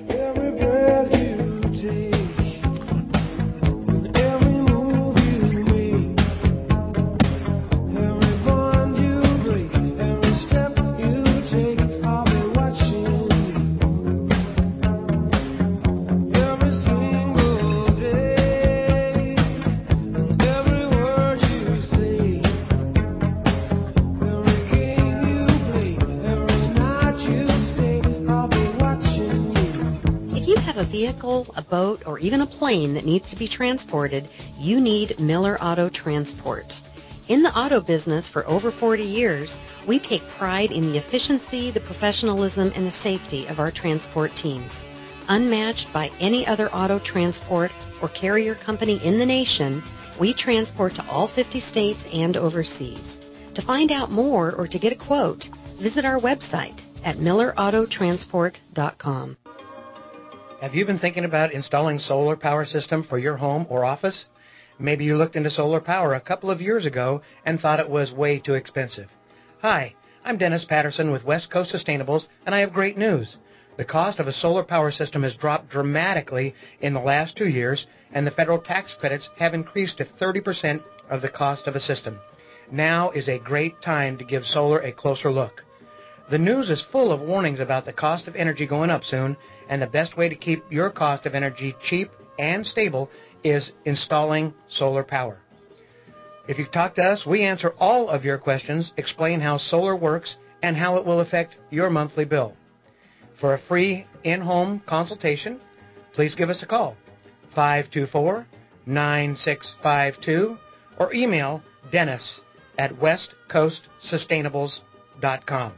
Vehicle, a boat, or even a plane that needs to be transported, you need Miller Auto Transport. In the auto business for over forty years, we take pride in the efficiency, the professionalism, and the safety of our transport teams. Unmatched by any other auto transport or carrier company in the nation, we transport to all fifty states and overseas. To find out more or to get a quote, visit our website at miller auto transport dot com.
Have you been thinking about installing solar power system for your home or office? Maybe you looked into solar power a couple of years ago and thought it was way too expensive. Hi, I'm Dennis Patterson with West Coast Sustainables, and I have great news. The cost of a solar power system has dropped dramatically in the last two years, and the federal tax credits have increased to thirty percent of the cost of a system. Now is a great time to give solar a closer look. The news is full of warnings about the cost of energy going up soon, and the best way to keep your cost of energy cheap and stable is installing solar power. If you talk to us, we answer all of your questions, explain how solar works, and how it will affect your monthly bill. For a free in-home consultation, please give us a call, five two four, nine six five two, or email Dennis at west coast sustainables dot com.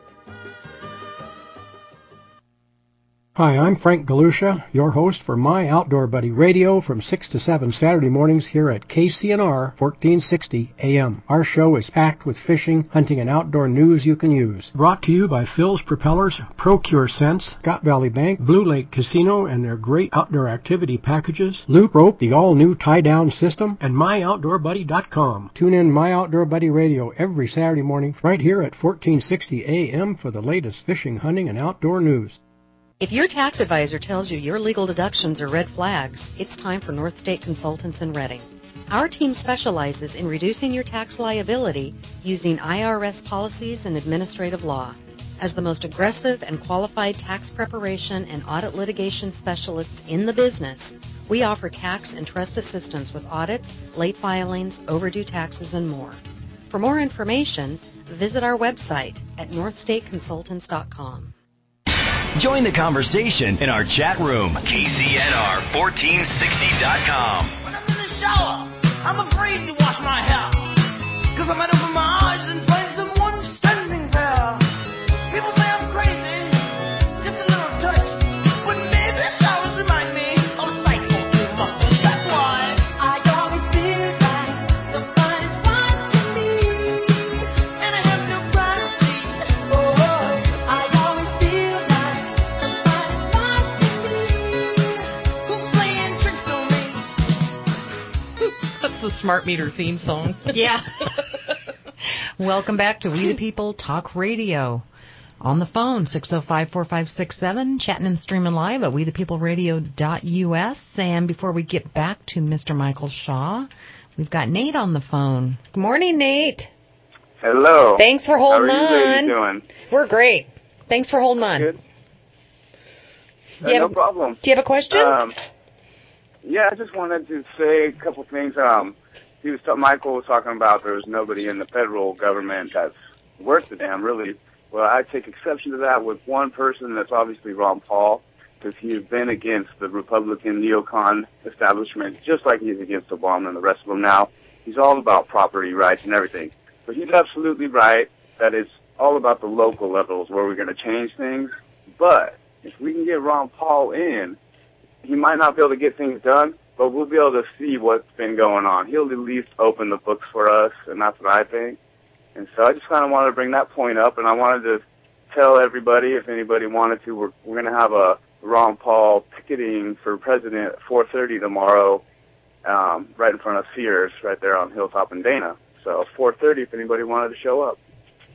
Hi, I'm Frank Galusha, your host for My Outdoor Buddy Radio from six to seven Saturday mornings here at K C N R fourteen sixty A M. Our show is packed with fishing, hunting, and outdoor news you can use. Brought to you by Phil's Propellers, Procure Scents, Scott Valley Bank, Blue Lake Casino and their great outdoor activity packages, Loop Rope, the all-new tie-down system, and my outdoor buddy dot com. Tune in My Outdoor Buddy Radio every Saturday morning right here at fourteen sixty A M for the latest fishing, hunting, and outdoor news.
If your tax advisor tells you your legal deductions are red flags, it's time for North State Consultants in Reading. Our team specializes in reducing your tax liability using I R S policies and administrative law. As the most aggressive and qualified tax preparation and audit litigation specialists in the business, we offer tax and trust assistance with audits, late filings, overdue taxes, and more. For more information, visit our website at north state consultants dot com.
Join the conversation in our chat room, K C N R fourteen sixty dot com.
When I'm in the shower, I'm afraid to wash my hair, cause I might open my eyes and find someone standing there. People say I'm crazy, just a little touch, but maybe showers remind me of a sight or two much. That's why I always feel like somebody's watching me, and I have no privacy. Oh, I always feel like somebody's watching me.
smart meter theme song.
Yeah. Welcome back to We the People Talk Radio. On the phone, six oh five, four five six seven, chatting and streaming live at we the people radio dot U S. And before we get back to Mister Michael Shaw, we've got Nate on the phone. Good morning, Nate.
Hello.
Thanks for holding
How are you
on.
ladies doing?
We're great. Thanks for holding on.
Good. Uh,
You
no
have-
problem.
Do you have a question?
Um, yeah, I just wanted to say a couple things. Um, he was t- Michael was talking about there's nobody in the federal government that's worth a damn, really. Well, I take exception to that with one person, that's obviously Ron Paul, because he has been against the Republican neocon establishment, just like he's against Obama and the rest of them now. He's all about property rights and everything. But he's absolutely right that it's all about the local levels where we're going to change things. But if we can get Ron Paul in, he might not be able to get things done, but we'll be able to see what's been going on. He'll at least open the books for us, and that's what I think. And so I just kind of wanted to bring that point up, and I wanted to tell everybody, if anybody wanted to, we're, we're going to have a Ron Paul picketing for president at four thirty tomorrow, um, right in front of Sears, right there on Hilltop and Dana. So four thirty if anybody wanted to show up.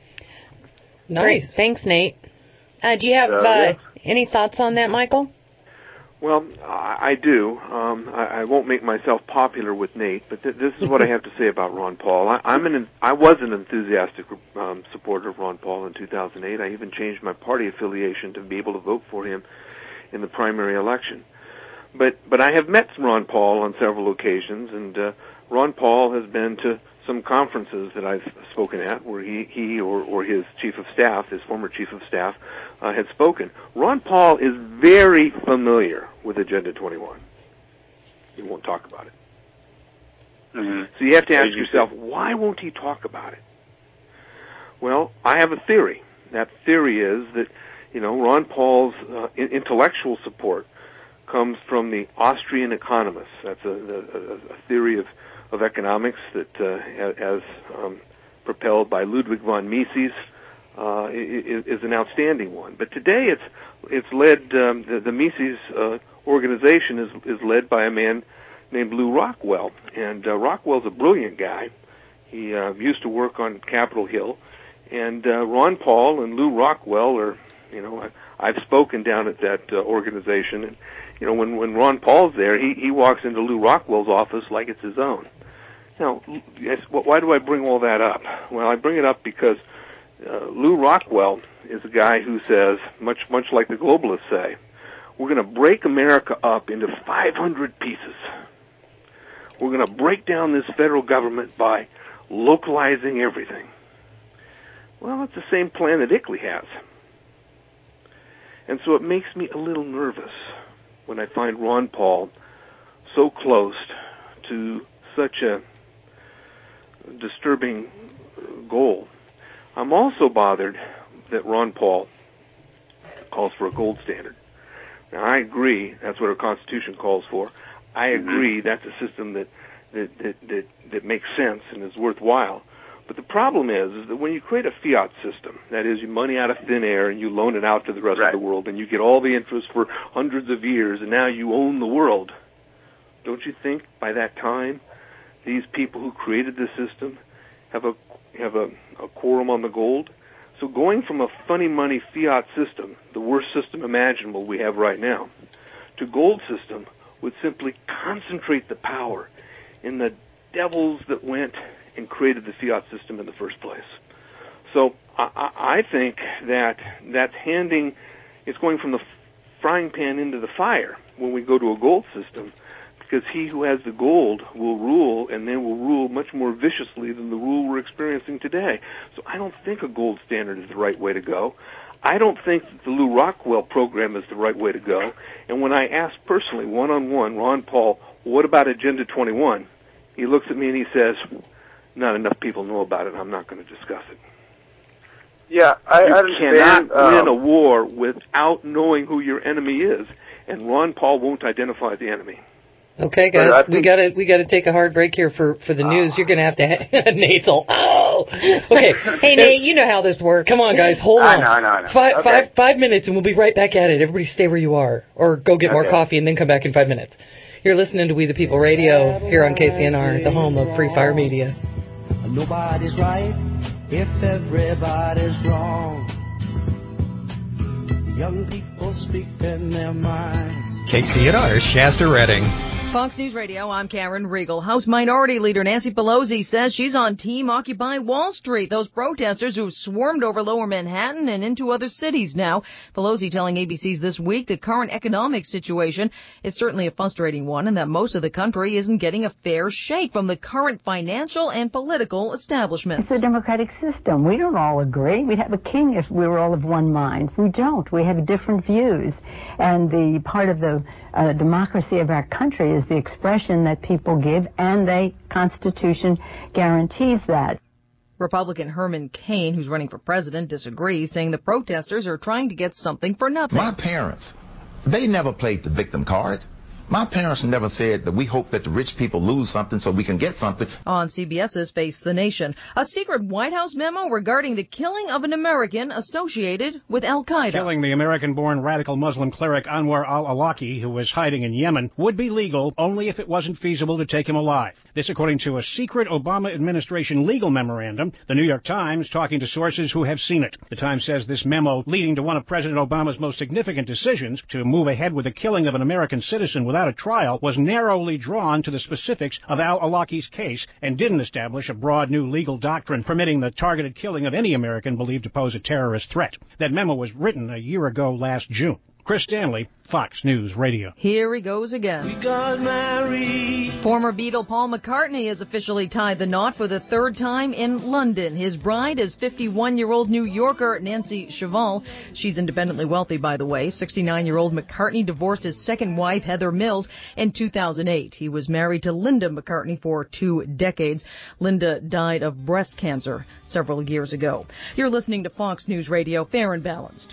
Great. Thanks, Nate. Uh, do you have
So,
uh,
yeah.
any thoughts on that, Michael?
Well, I, I do. Um, I, I won't make myself popular with Nate, but th- this is what I have to say about Ron Paul. I, I'm an, I was an enthusiastic um, supporter of Ron Paul in two thousand eight. I even changed my party affiliation to be able to vote for him in the primary election. But but I have met Ron Paul on several occasions, and uh, Ron Paul has been to some conferences that I've spoken at where he, he or, or his chief of staff, his former chief of staff, uh, had spoken. Ron Paul is very familiar with Agenda twenty-one. He won't talk about it.
Mm-hmm.
So you have to ask
As you
yourself,
said.
why won't he talk about it? Well, I have a theory. That theory is that, you know, Ron Paul's uh, intellectual support comes from the Austrian economists. That's a, a, a theory of, of economics that, uh, as um, propelled by Ludwig von Mises, uh, is, is an outstanding one. But today, it's it's led um, the, the Mises uh, organization is is led by a man named Lew Rockwell, and uh, Rockwell's a brilliant guy. He uh, used to work on Capitol Hill, and uh, Ron Paul and Lew Rockwell are, you know, I, I've spoken down at that uh, organization, and you know, when when Ron Paul's there, he he walks into Lew Rockwell's office like it's his own. Now, yes, why do I bring all that up? Well, I bring it up because uh, Lew Rockwell is a guy who says, much much like the globalists say, we're going to break America up into five hundred pieces. We're going to break down this federal government by localizing everything. Well, it's the same plan that Ickley has. And so it makes me a little nervous when I find Ron Paul so close to such a disturbing goal. I'm also bothered that Ron Paul calls for a gold standard. Now, I agree that's what our Constitution calls for. I agree that's a system that that, that, that, that makes sense and is worthwhile. But the problem is, is that when you create a fiat system, that is, you money out of thin air and you loan it out to the rest
Right.
of the world, and you get all the interest for hundreds of years, and now you own the world, don't you think by that time these people who created this system have a have a, a quorum on the gold? So going from a funny money fiat system, the worst system imaginable we have right now, to gold system would simply concentrate the power in the devils that went and created the fiat system in the first place. So I, I think that that's handing, it's going from the frying pan into the fire when we go to a gold system, because he who has the gold will rule, and then will rule much more viciously than the rule we're experiencing today. So I don't think a gold standard is the right way to go. I don't think that the Lew Rockwell program is the right way to go. And when I ask personally, one-on-one, Ron Paul, what about Agenda twenty-one? He looks at me and he says, not enough people know about it. I'm not going to discuss it.
Yeah, I,
you
I understand.
cannot
um,
win a war without knowing who your enemy is, and Ron Paul won't identify the enemy.
Okay,
But I
guys,
think-
we got to we got to take a hard break here for, for the news. You're going to have to. Ha- Nate's all, oh, okay.
Hey, Nate, you know how this works.
Come on, guys, hold
I
on.
know, I know, I know.
Five,
Okay.
five, five minutes, and we'll be right back at it. Everybody, stay where you are, or go get more
Okay.
coffee and then come back in five minutes. You're listening to We the People Radio here on K C N R, the home of Free Fire Media.
Nobody's right if everybody's wrong. Young people speaking their minds.
K C N R, Shasta Redding.
Fox News Radio, I'm Karen Riegel. House Minority Leader Nancy Pelosi says she's on Team Occupy Wall Street. Those protesters who swarmed over Lower Manhattan and into other cities now. Pelosi telling A B C's This Week the current economic situation is certainly a frustrating one and that most of the country isn't getting a fair shake from the current financial and political establishment.
It's a democratic system. We don't all agree. We'd have a king if we were all of one mind. We don't. We have different views. And the part of the uh, democracy of our country is the expression that people give, and the Constitution guarantees that.
Republican Herman Cain, who's running for president, disagrees, saying the protesters are trying to get something for nothing.
My parents, they never played the victim card. My parents never said that we hope that the rich people lose something so we can get something.
On CBS's Face the Nation, a secret White House memo regarding the killing of an American associated with Al-Qaeda.
Killing the American-born radical Muslim cleric Anwar al-Awlaki, who was hiding in Yemen, would be legal only if it wasn't feasible to take him alive. This according to a secret Obama administration legal memorandum, the New York Times talking to sources who have seen it. The Times says this memo, leading to one of President Obama's most significant decisions, to move ahead with the killing of an American citizen without a trial, was narrowly drawn to the specifics of al-Awlaki's case and didn't establish a broad new legal doctrine permitting the targeted killing of any American believed to pose a terrorist threat. That memo was written a year ago last June. Chris Stanley, Fox News Radio.
Here he goes again.
We got married.
Former Beatle Paul McCartney has officially tied the knot for the third time in London. His bride is fifty-one-year-old New Yorker Nancy Cheval. She's independently wealthy, by the way. sixty-nine-year-old McCartney divorced his second wife, Heather Mills, in two thousand eight. He was married to Linda McCartney for two decades. Linda died of breast cancer several years ago. You're listening to Fox News Radio, fair and balanced.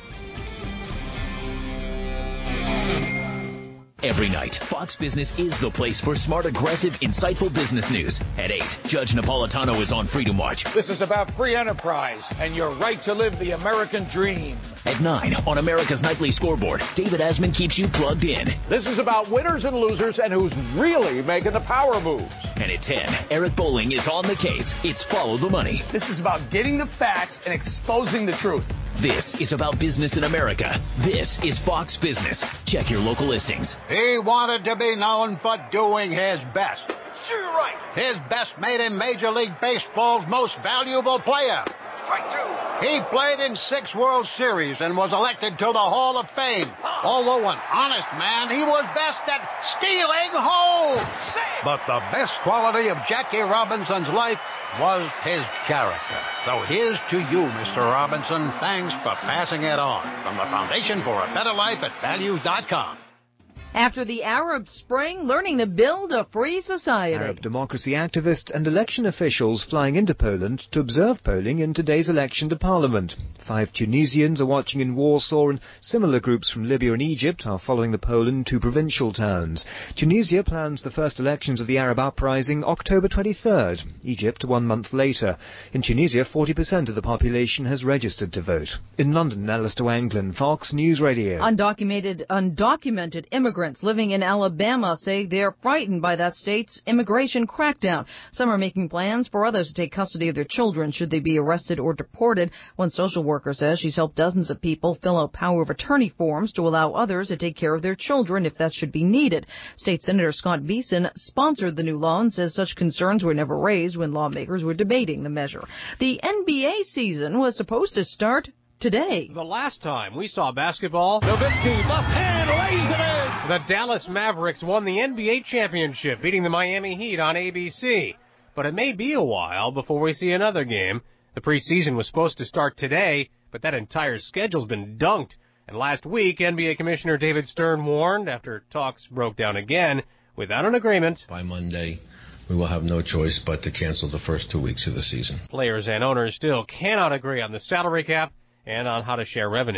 Every night, Fox Business is the place for smart, aggressive, insightful business news. At eight, Judge Napolitano is on Freedom Watch.
This is about free enterprise and your right to live the American dream.
At nine, on America's Nightly Scoreboard, David Asman keeps you plugged in.
This is about winners and losers and who's really making the power moves.
And at ten, Eric Bowling is on the case. It's Follow the Money.
This is about getting the facts and exposing the truth.
This is about business in America. This is Fox Business. Check your local listings.
He wanted to be known for doing his best. Sure, you're right. His best made him Major League Baseball's most valuable player. Strike two. He played in six World Series and was elected to the Hall of Fame. Huh. Although an honest man, he was best at stealing home. But the best quality of Jackie Robinson's life was his character. So here's to you, Mister Robinson. Thanks for passing it on. From the Foundation for a Better Life at values dot com.
After the Arab Spring, learning to build a free society.
Arab democracy activists and election officials flying into Poland to observe polling in today's election to Parliament. Five Tunisians are watching in Warsaw, and similar groups from Libya and Egypt are following the poll in two provincial towns. Tunisia plans the first elections of the Arab uprising October twenty-third, Egypt one month later. In Tunisia, forty percent of the population has registered to vote. In London, Alistair Wanglin, Fox News Radio.
Undocumented, undocumented immigrants living in Alabama say they're frightened by that state's immigration crackdown. Some are making plans for others to take custody of their children should they be arrested or deported. One social worker says she's helped dozens of people fill out power of attorney forms to allow others to take care of their children if that should be needed. State Senator Scott Beeson sponsored the new law and says such concerns were never raised when lawmakers were debating the measure. The N B A season was supposed to start today.
The last time we saw basketball, Nowitzki left hand lays it in. The Dallas Mavericks won the N B A championship, beating the Miami Heat on A B C. But it may be a while before we see another game. The preseason was supposed to start today, but that entire schedule's been dunked. And last week, N B A Commissioner David Stern warned, after talks broke down again, without an agreement,
by Monday, we will have no choice but to cancel the first two weeks of the season.
Players and owners still cannot agree on the salary cap and on how to share revenue.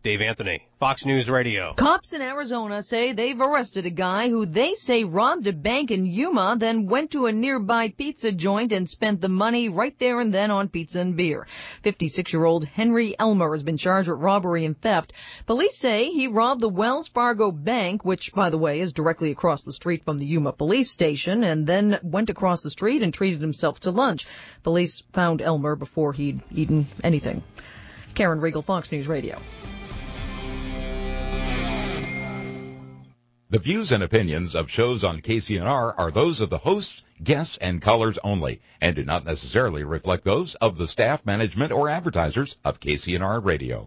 Dave Anthony, Fox News Radio.
Cops in Arizona say they've arrested a guy who they say robbed a bank in Yuma, then went to a nearby pizza joint and spent the money right there and then on pizza and beer. fifty-six-year-old Henry Elmer has been charged with robbery and theft. Police say he robbed the Wells Fargo Bank, which, by the way, is directly across the street from the Yuma police station, and then went across the street and treated himself to lunch. Police found Elmer before he'd eaten anything. Karen Riegel, Fox News Radio.
The views and opinions of shows on K C N R are those of the hosts, guests, and callers only, and do not necessarily reflect those of the staff, management, or advertisers of K C N R Radio.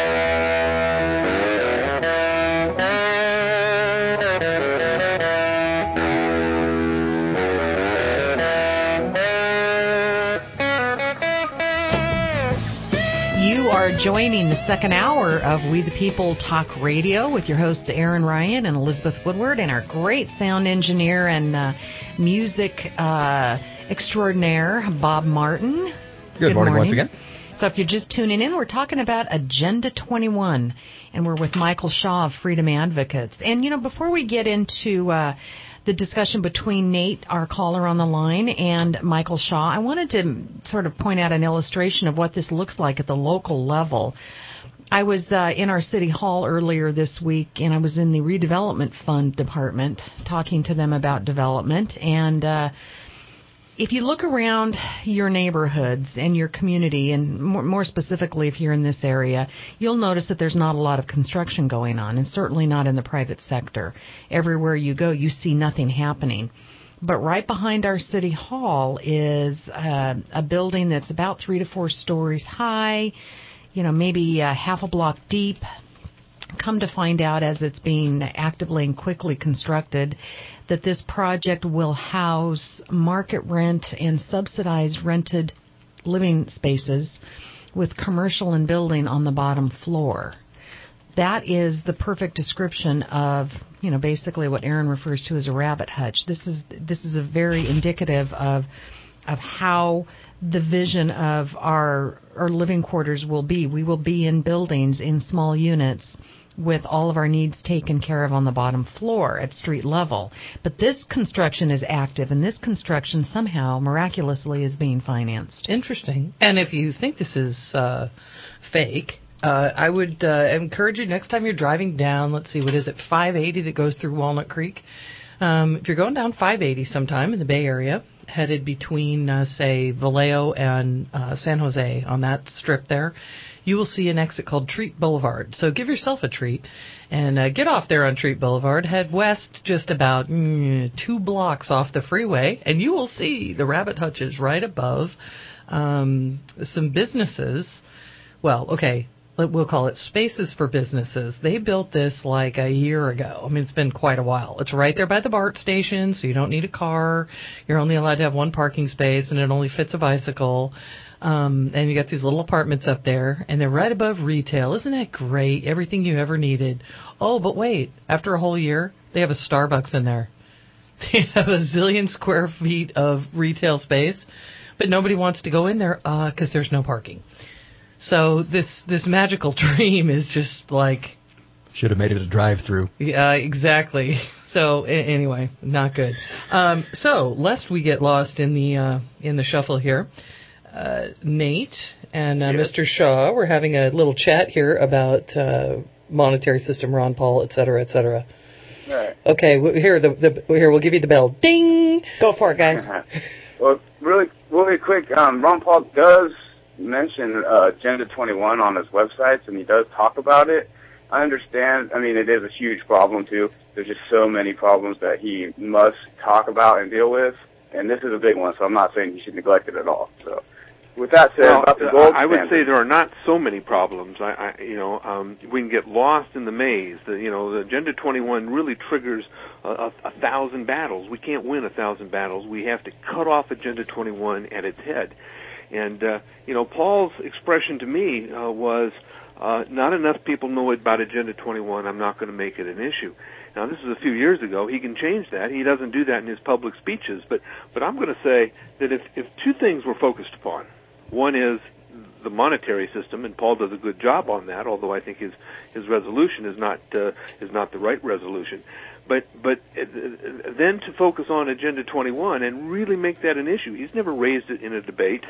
You are joining the second hour of We the People Talk Radio with your hosts Aaron Ryan and Elizabeth Woodward and our great sound engineer and uh, music uh, extraordinaire, Bob Martin.
Good, Good morning, morning once again.
So if you're just tuning in, we're talking about Agenda twenty-one, and we're with Michael Shaw of Freedom Advocates. And, you know, before we get into uh, the discussion between Nate, our caller on the line, and Michael Shaw, I wanted to sort of point out an illustration of what this looks like at the local level. I was uh, in our city hall earlier this week, and I was in the redevelopment fund department talking to them about development. And uh, if you look around your neighborhoods and your community, and more, more specifically if you're in this area, you'll notice that there's not a lot of construction going on, and certainly not in the private sector. Everywhere you go, you see nothing happening. But right behind our city hall is uh, a building that's about three to four stories high, you know, maybe uh, half a block deep. Come to find out, as it's being actively and quickly constructed, that this project will house market rent and subsidized rented living spaces with commercial and building on the bottom floor. That is the perfect description of, you know, basically what Aaron refers to as a rabbit hutch. This is this is a very indicative of of how the vision of our our living quarters will be. We will be in buildings in small units with all of our needs taken care of on the bottom floor at street level. But this construction is active, and this construction somehow miraculously is being financed.
Interesting. And if you think this is uh, fake, uh, I would uh, encourage you next time you're driving down, let's see, what is it, five eighty that goes through Walnut Creek? Um, if you're going down five eighty sometime in the Bay Area, headed between, uh, say, Vallejo and uh, San Jose on that strip there, you will see an exit called Treat Boulevard. So give yourself a treat and uh, get off there on Treat Boulevard, head west just about mm, two blocks off the freeway, and you will see the rabbit hutches right above um, some businesses. Well, okay, we'll call it spaces for businesses. They built this like a year ago. I mean, it's been quite a while. It's right there by the BART station, so you don't need a car. You're only allowed to have one parking space, and it only fits a bicycle. Um, and you got these little apartments up there, and they're right above retail. Isn't that great? Everything you ever needed. Oh, but wait, after a whole year, they have a Starbucks in there. They have a zillion square feet of retail space, but nobody wants to go in there uh, because there's no parking. So this this magical dream is just like...
Should have made it a drive-through.
Yeah, exactly. So a- anyway, not good. Um, so lest we get lost in the uh, in the shuffle here, uh, Nate and uh, yes. Mister Shaw, we're having a little chat here about uh, monetary system, Ron Paul, et cetera, et cetera.
All right.
Okay, here the, the here we'll give you the bell. Ding. Go for it, guys.
Well, really, really quick. Um, Ron Paul does mention uh, Agenda twenty-one on his websites, and he does talk about it. I understand. I mean, it is a huge problem, too. There's just so many problems that he must talk about and deal with, and this is a big one, so I'm not saying he should neglect it at all. So, with that said,
well,
about the gold
I would
standard,
say there are not so many problems. I, I you know, um, we can get lost in the maze. The, you know, the Agenda twenty-one really triggers a, a, a thousand battles. We can't win a thousand battles. We have to cut off Agenda twenty-one at its head. And, uh, you know, Paul's expression to me uh, was, uh, not enough people know about Agenda twenty-one, I'm not going to make it an issue. Now, this is a few years ago. He can change that. He doesn't do that in his public speeches. But, but I'm going to say that if, if two things were focused upon, one is the monetary system, and Paul does a good job on that. Although I think his his resolution is not uh, is not the right resolution. But but uh, then to focus on Agenda twenty-one and really make that an issue. He's never raised it in a debate.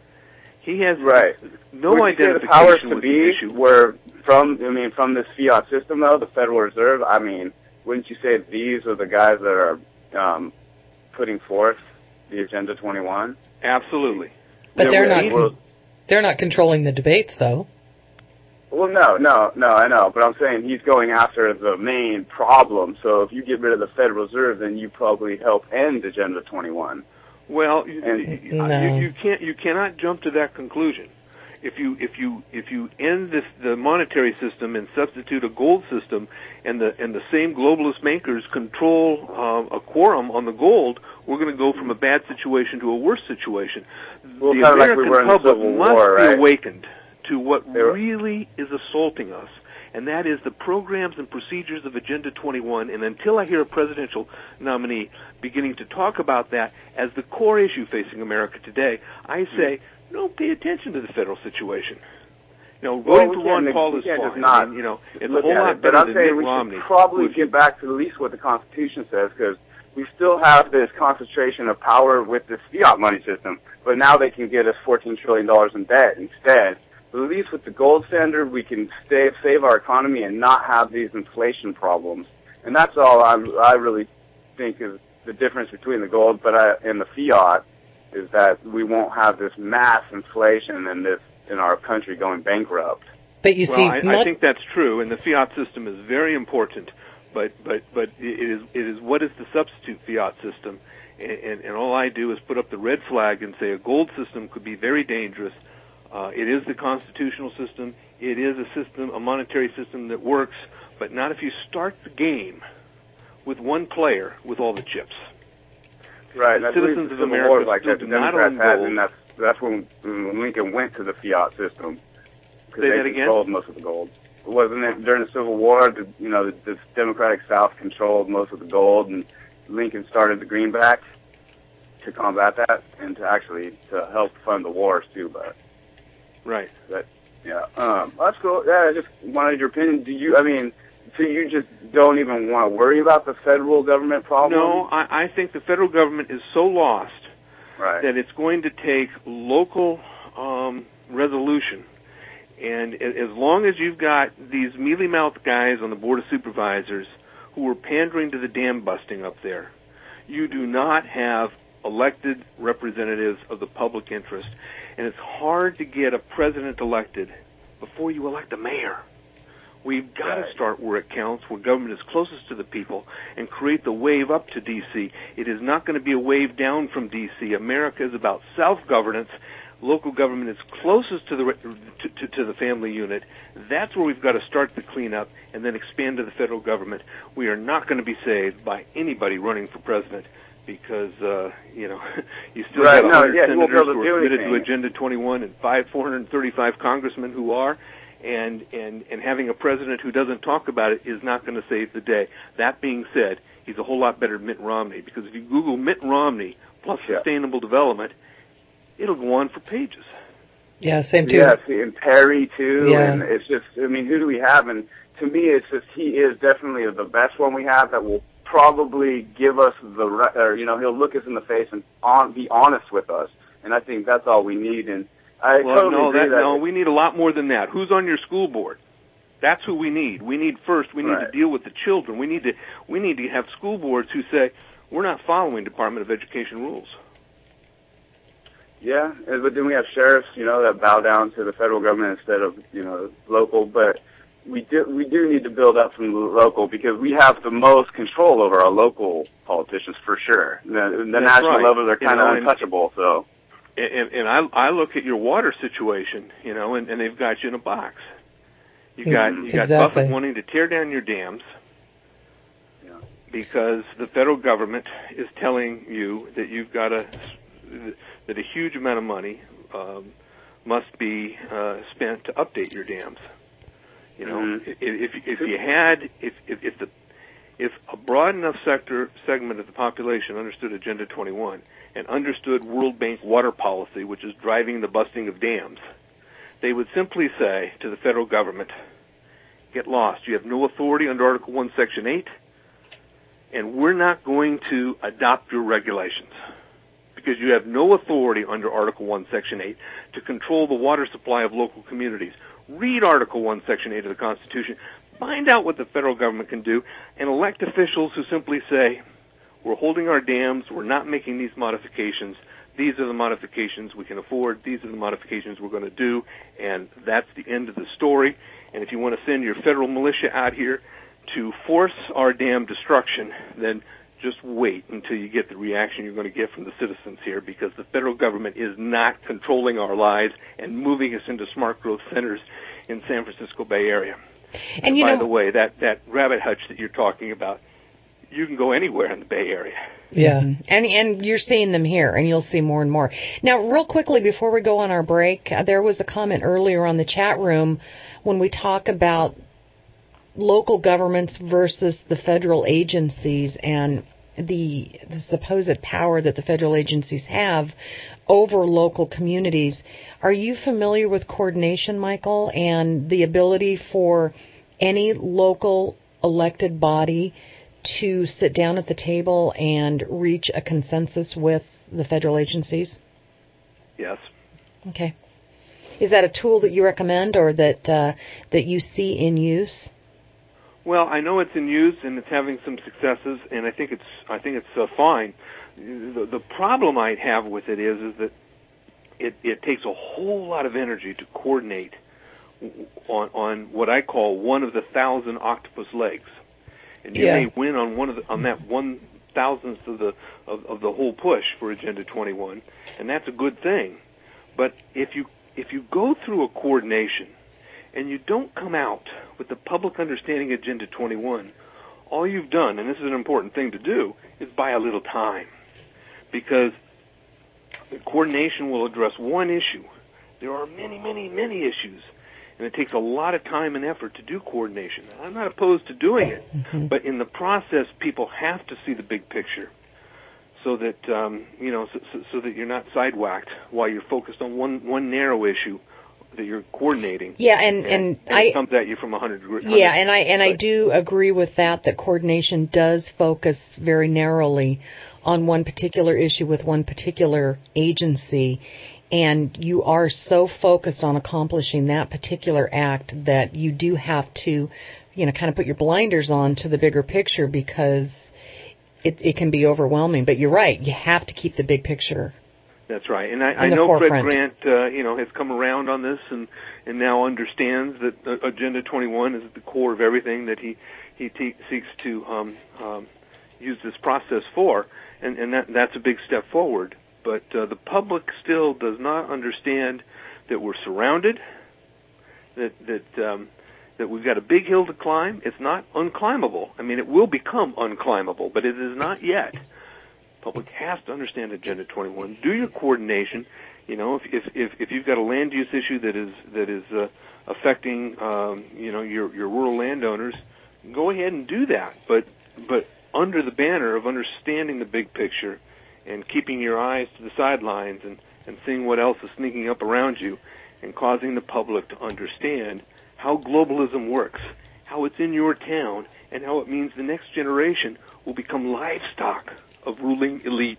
He has
right.
no
Would
identification
you say the powers to
with
be
the issue.
were from, I mean, from this fiat system, though, the Federal Reserve. I mean, wouldn't you say these are the guys that are um, putting forth the Agenda twenty-one?
Absolutely.
But they're, they're not.
Well,
they're not controlling the debates, though.
Well, no, no, no, I know, but I'm saying he's going after the main problem. So if you get rid of the Federal Reserve, then you probably help end Agenda twenty-one.
Well, you,
and,
you, no. you, you can't you cannot jump to that conclusion. If you if you if you end this, the monetary system and substitute a gold system, and the and the same globalist makers control uh, a quorum on the gold, we're going to go from a bad situation to a worse situation.
Well,
the
kind
American
of like we
public
Civil
must
War, right?
be awakened to what
They're,
really is assaulting us, and that is the programs and procedures of Agenda twenty-one. And until I hear a presidential nominee beginning to talk about that as the core issue facing America today, I say, no, pay attention to the federal situation. You know, voting
well,
for Ron Paul is fine. Not I mean, you know, it's a whole lot
it,
better
but I'm
than
saying
Mitt
we
Romney.
Should probably get back to at least what the Constitution says, because we still have this concentration of power with this fiat money system, but now they can get us fourteen trillion dollars in debt instead. But at least with the gold standard, we can stay, save our economy and not have these inflation problems. And that's all I'm, I really think is the difference between the gold but I, and the fiat, is that we won't have this mass inflation and this in our country going bankrupt.
But you
well,
see,
I,
not-
I think that's true, and the fiat system is very important. But but but it is it is what is the substitute fiat system, and, and, and all I do is put up the red flag and say a gold system could be very dangerous. Uh, it is the constitutional system. It is a system, a monetary system that works, but not if you start the game with one player with all the chips.
Right.
The
that's
citizens of
Civil
America
War like that.
do
The
not
Democrats
own
had,
gold.
and that's that's when, when Lincoln went to the fiat system, because
Say
they
that again?
controlled most of the gold. Wasn't it during the Civil War? The, you know, the, the Democratic South controlled most of the gold, and Lincoln started the greenback to combat that and to actually to help fund the wars too. But
right.
But yeah, um, that's cool. Yeah, I just wanted your opinion. Do you? I mean. So you just don't even want to worry about the federal government problem?
No, I, I think the federal government is so lost
right.
that it's going to take local um, resolution. And as long as you've got these mealy-mouthed guys on the Board of Supervisors who are pandering to the dam busting up there, you do not have elected representatives of the public interest. And it's hard to get a president elected before you elect a mayor. We've got
right.
to start where it counts, where government is closest to the people, and create the wave up to D C. It is not going to be a wave down from D C. America is about self-governance. Local government is closest to the to, to, to the family unit. That's where we've got to start the cleanup, and then expand to the federal government. We are not going to be saved by anybody running for president, because uh, you know you still
right.
got
no,
one hundred
yeah,
senators who are committed
anything.
to Agenda twenty-one and five, four hundred thirty-five congressmen who are. And, and, and having a president who doesn't talk about it is not going to save the day. That being said, he's a whole lot better than Mitt Romney, because if you Google Mitt Romney plus
yeah.
sustainable development, it'll go on for pages.
Yeah, same too.
Yeah, see, and Perry too,
yeah.
and it's just, I mean, who do we have? And to me, it's just, he is definitely the best one we have that will probably give us the, or, you know, he'll look us in the face and on, be honest with us. And I think that's all we need. And I
well,
totally
no,
agree
that,
that
no, we need a lot more than that. Who's on your school board? That's who we need. We need first. We need
right.
to deal with the children. We need to. We need to have school boards who say we're not following Department of Education rules.
Yeah, but then we have sheriffs, you know, that bow down to the federal government instead of, you know, local. But we do we do need to build up from the local, because we have the most control over our local politicians for sure. The, the national
right.
level, they're kind
you know,
of untouchable. So.
And, and I, I look at your water situation, you know, and, and they've got you in a box. You got you got
exactly.
Buffett wanting to tear down your dams
yeah.
because the federal government is telling you that you've got a that a huge amount of money um, must be uh, spent to update your dams. You know,
mm-hmm.
if, if if you had if if, if the if a broad enough sector segment of the population understood Agenda twenty-one and understood World Bank water policy, which is driving the busting of dams, they would simply say to the federal government, get lost. You have no authority under Article one, Section eight, and we're not going to adopt your regulations because you have no authority under Article one, Section eight to control the water supply of local communities. Read Article one, Section eight of the Constitution. Find out what the federal government can do and elect officials who simply say, we're holding our dams, we're not making these modifications. These are the modifications we can afford. These are the modifications we're going to do, and that's the end of the story. And if you want to send your federal militia out here to force our dam destruction, then just wait until you get the reaction you're going to get from the citizens here, because the federal government is not controlling our lives and moving us into smart growth centers in San Francisco Bay Area. And, and by know, the way, that, that rabbit hutch that you're talking about, you can go anywhere in the Bay Area.
Yeah, mm-hmm. and and you're seeing them here, and you'll see more and more. Now, real quickly, before we go on our break, uh, there was a comment earlier on the chat room when we talk about local governments versus the federal agencies and the, the supposed power that the federal agencies have over local communities. Are you familiar with coordination, Michael, and the ability for any local elected body to sit down at the table and reach a consensus with the federal agencies?
Yes.
Okay. Is that a tool that you recommend or that uh, that you see in use?
Well, I know it's in use and it's having some successes, and I think it's I think it's uh, fine. The, the problem I have with it is is that it, it takes a whole lot of energy to coordinate on on what I call one of the thousand octopus legs. And you yeah. may win on one of the, on that one thousandth of the of, of the whole push for Agenda twenty-one, and that's a good thing. But if you if you go through a coordination and you don't come out with the public understanding Agenda twenty-one, all you've done, and this is an important thing to do, is buy a little time, because the coordination will address one issue. There are many, many, many issues. And it takes a lot of time and effort to do coordination. I'm not opposed to doing it, mm-hmm. but in the process, people have to see the big picture, so that um, you know, so, so, so that you're not sidewhacked while you're focused on one one narrow issue that you're coordinating.
Yeah, and
and,
and,
and
I
it comes at you from a hundred degrees.
Yeah, and I and I do agree with that. That coordination does focus very narrowly on one particular issue with one particular agency. And you are so focused on accomplishing that particular act that you do have to, you know, kind of put your blinders on to the bigger picture, because it, it can be overwhelming. But you're right. You have to keep the big picture.
That's right. And I, I know forefront. Fred Grant, uh, you know, has come around on this and, and now understands that uh, Agenda twenty-one is at the core of everything that he, he te- seeks to um, um, use this process for. And, and that, that's a big step forward. But uh, the public still does not understand that we're surrounded, that that um, that we've got a big hill to climb. It's not unclimbable. I mean, it will become unclimbable, but it is not yet. The public has to understand Agenda twenty-one. Do your coordination. You know, if if if, if you've got a land use issue that is that is uh, affecting um, you know your your rural landowners, go ahead and do that. But but under the banner of understanding the big picture and keeping your eyes to the sidelines and, and seeing what else is sneaking up around you, and causing the public to understand how globalism works, how it's in your town, and how it means the next generation will become livestock of ruling elite.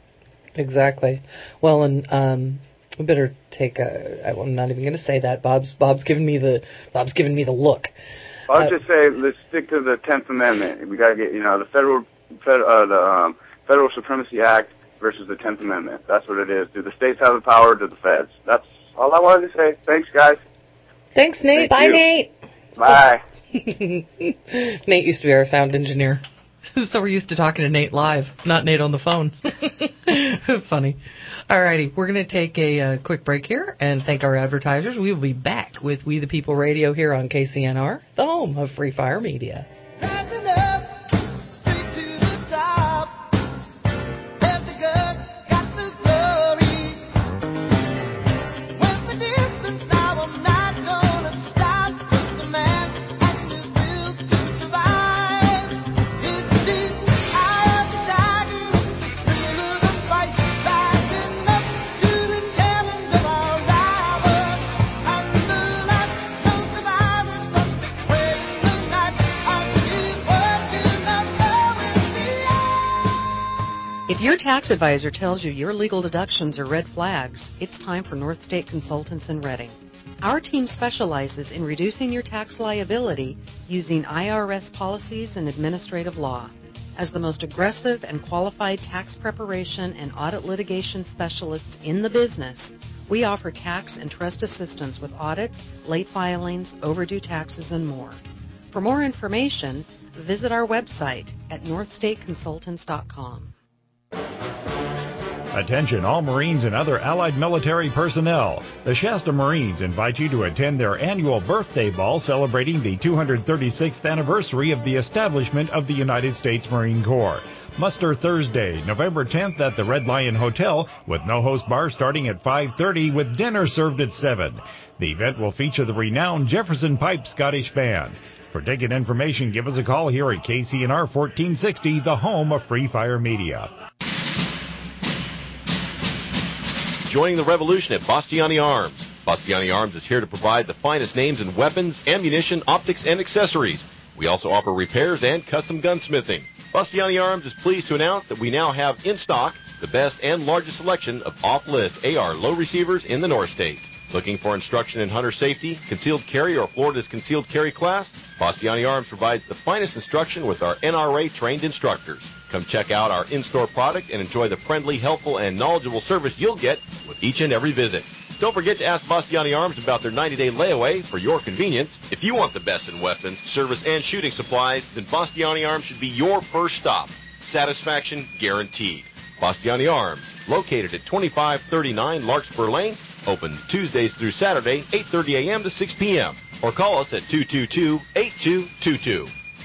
Exactly. Well, and um, we better take a. I'm not even going to say that. Bob's Bob's giving me the Bob's giving me the look.
I'll
uh,
just say let's stick to the tenth Amendment. We got to get you know the federal, fed, uh, the um, Federal Supremacy Act versus the tenth Amendment. That's what it is. Do the states have the power? Do the feds? That's all I wanted to say. Thanks, guys.
Thanks, Nate.
Thank
Bye,
you.
Nate.
Bye.
Nate used to be our sound engineer. So we're used to talking to Nate live, not Nate on the phone. Funny. All righty. We're going to take a uh, quick break here and thank our advertisers. We will be back with We the People Radio here on K C N R, the home of Free Fire Media.
If your tax advisor tells you your legal deductions are red flags, it's time for North State Consultants in Reading. Our team specializes in reducing your tax liability using I R S policies and administrative law. As the most aggressive and qualified tax preparation and audit litigation specialists in the business, we offer tax and trust assistance with audits, late filings, overdue taxes, and more. For more information, visit our website at north state consultants dot com.
Attention all Marines and other allied military personnel. The Shasta Marines invite you to attend their annual birthday ball celebrating the two hundred thirty-sixth anniversary of the establishment of the United States Marine Corps. Muster Thursday, November tenth at the Red Lion Hotel with no-host bar starting at five thirty with dinner served at seven. The event will feature the renowned Jefferson Pipe Scottish Band. For ticket information, give us a call here at K C N R fourteen sixty, the home of Free Fire Media.
Joining the revolution at Bastiani Arms. Bastiani Arms is here to provide the finest names in weapons, ammunition, optics, and accessories. We also offer repairs and custom gunsmithing. Bastiani Arms is pleased to announce that we now have in stock the best and largest selection of off-list A R low receivers in the North State. Looking for instruction in hunter safety, concealed carry, or Florida's concealed carry class? Bastiani Arms provides the finest instruction with our N R A-trained instructors. Come check out our in-store product and enjoy the friendly, helpful, and knowledgeable service you'll get with each and every visit. Don't forget to ask Bastiani Arms about their ninety-day layaway for your convenience. If you want the best in weapons, service, and shooting supplies, then Bastiani Arms should be your first stop. Satisfaction guaranteed. Bastiani Arms, located at twenty-five thirty-nine Larkspur Lane, open Tuesdays through Saturday, eight thirty a.m. to six p.m. Or call us at two two two, eight two two two.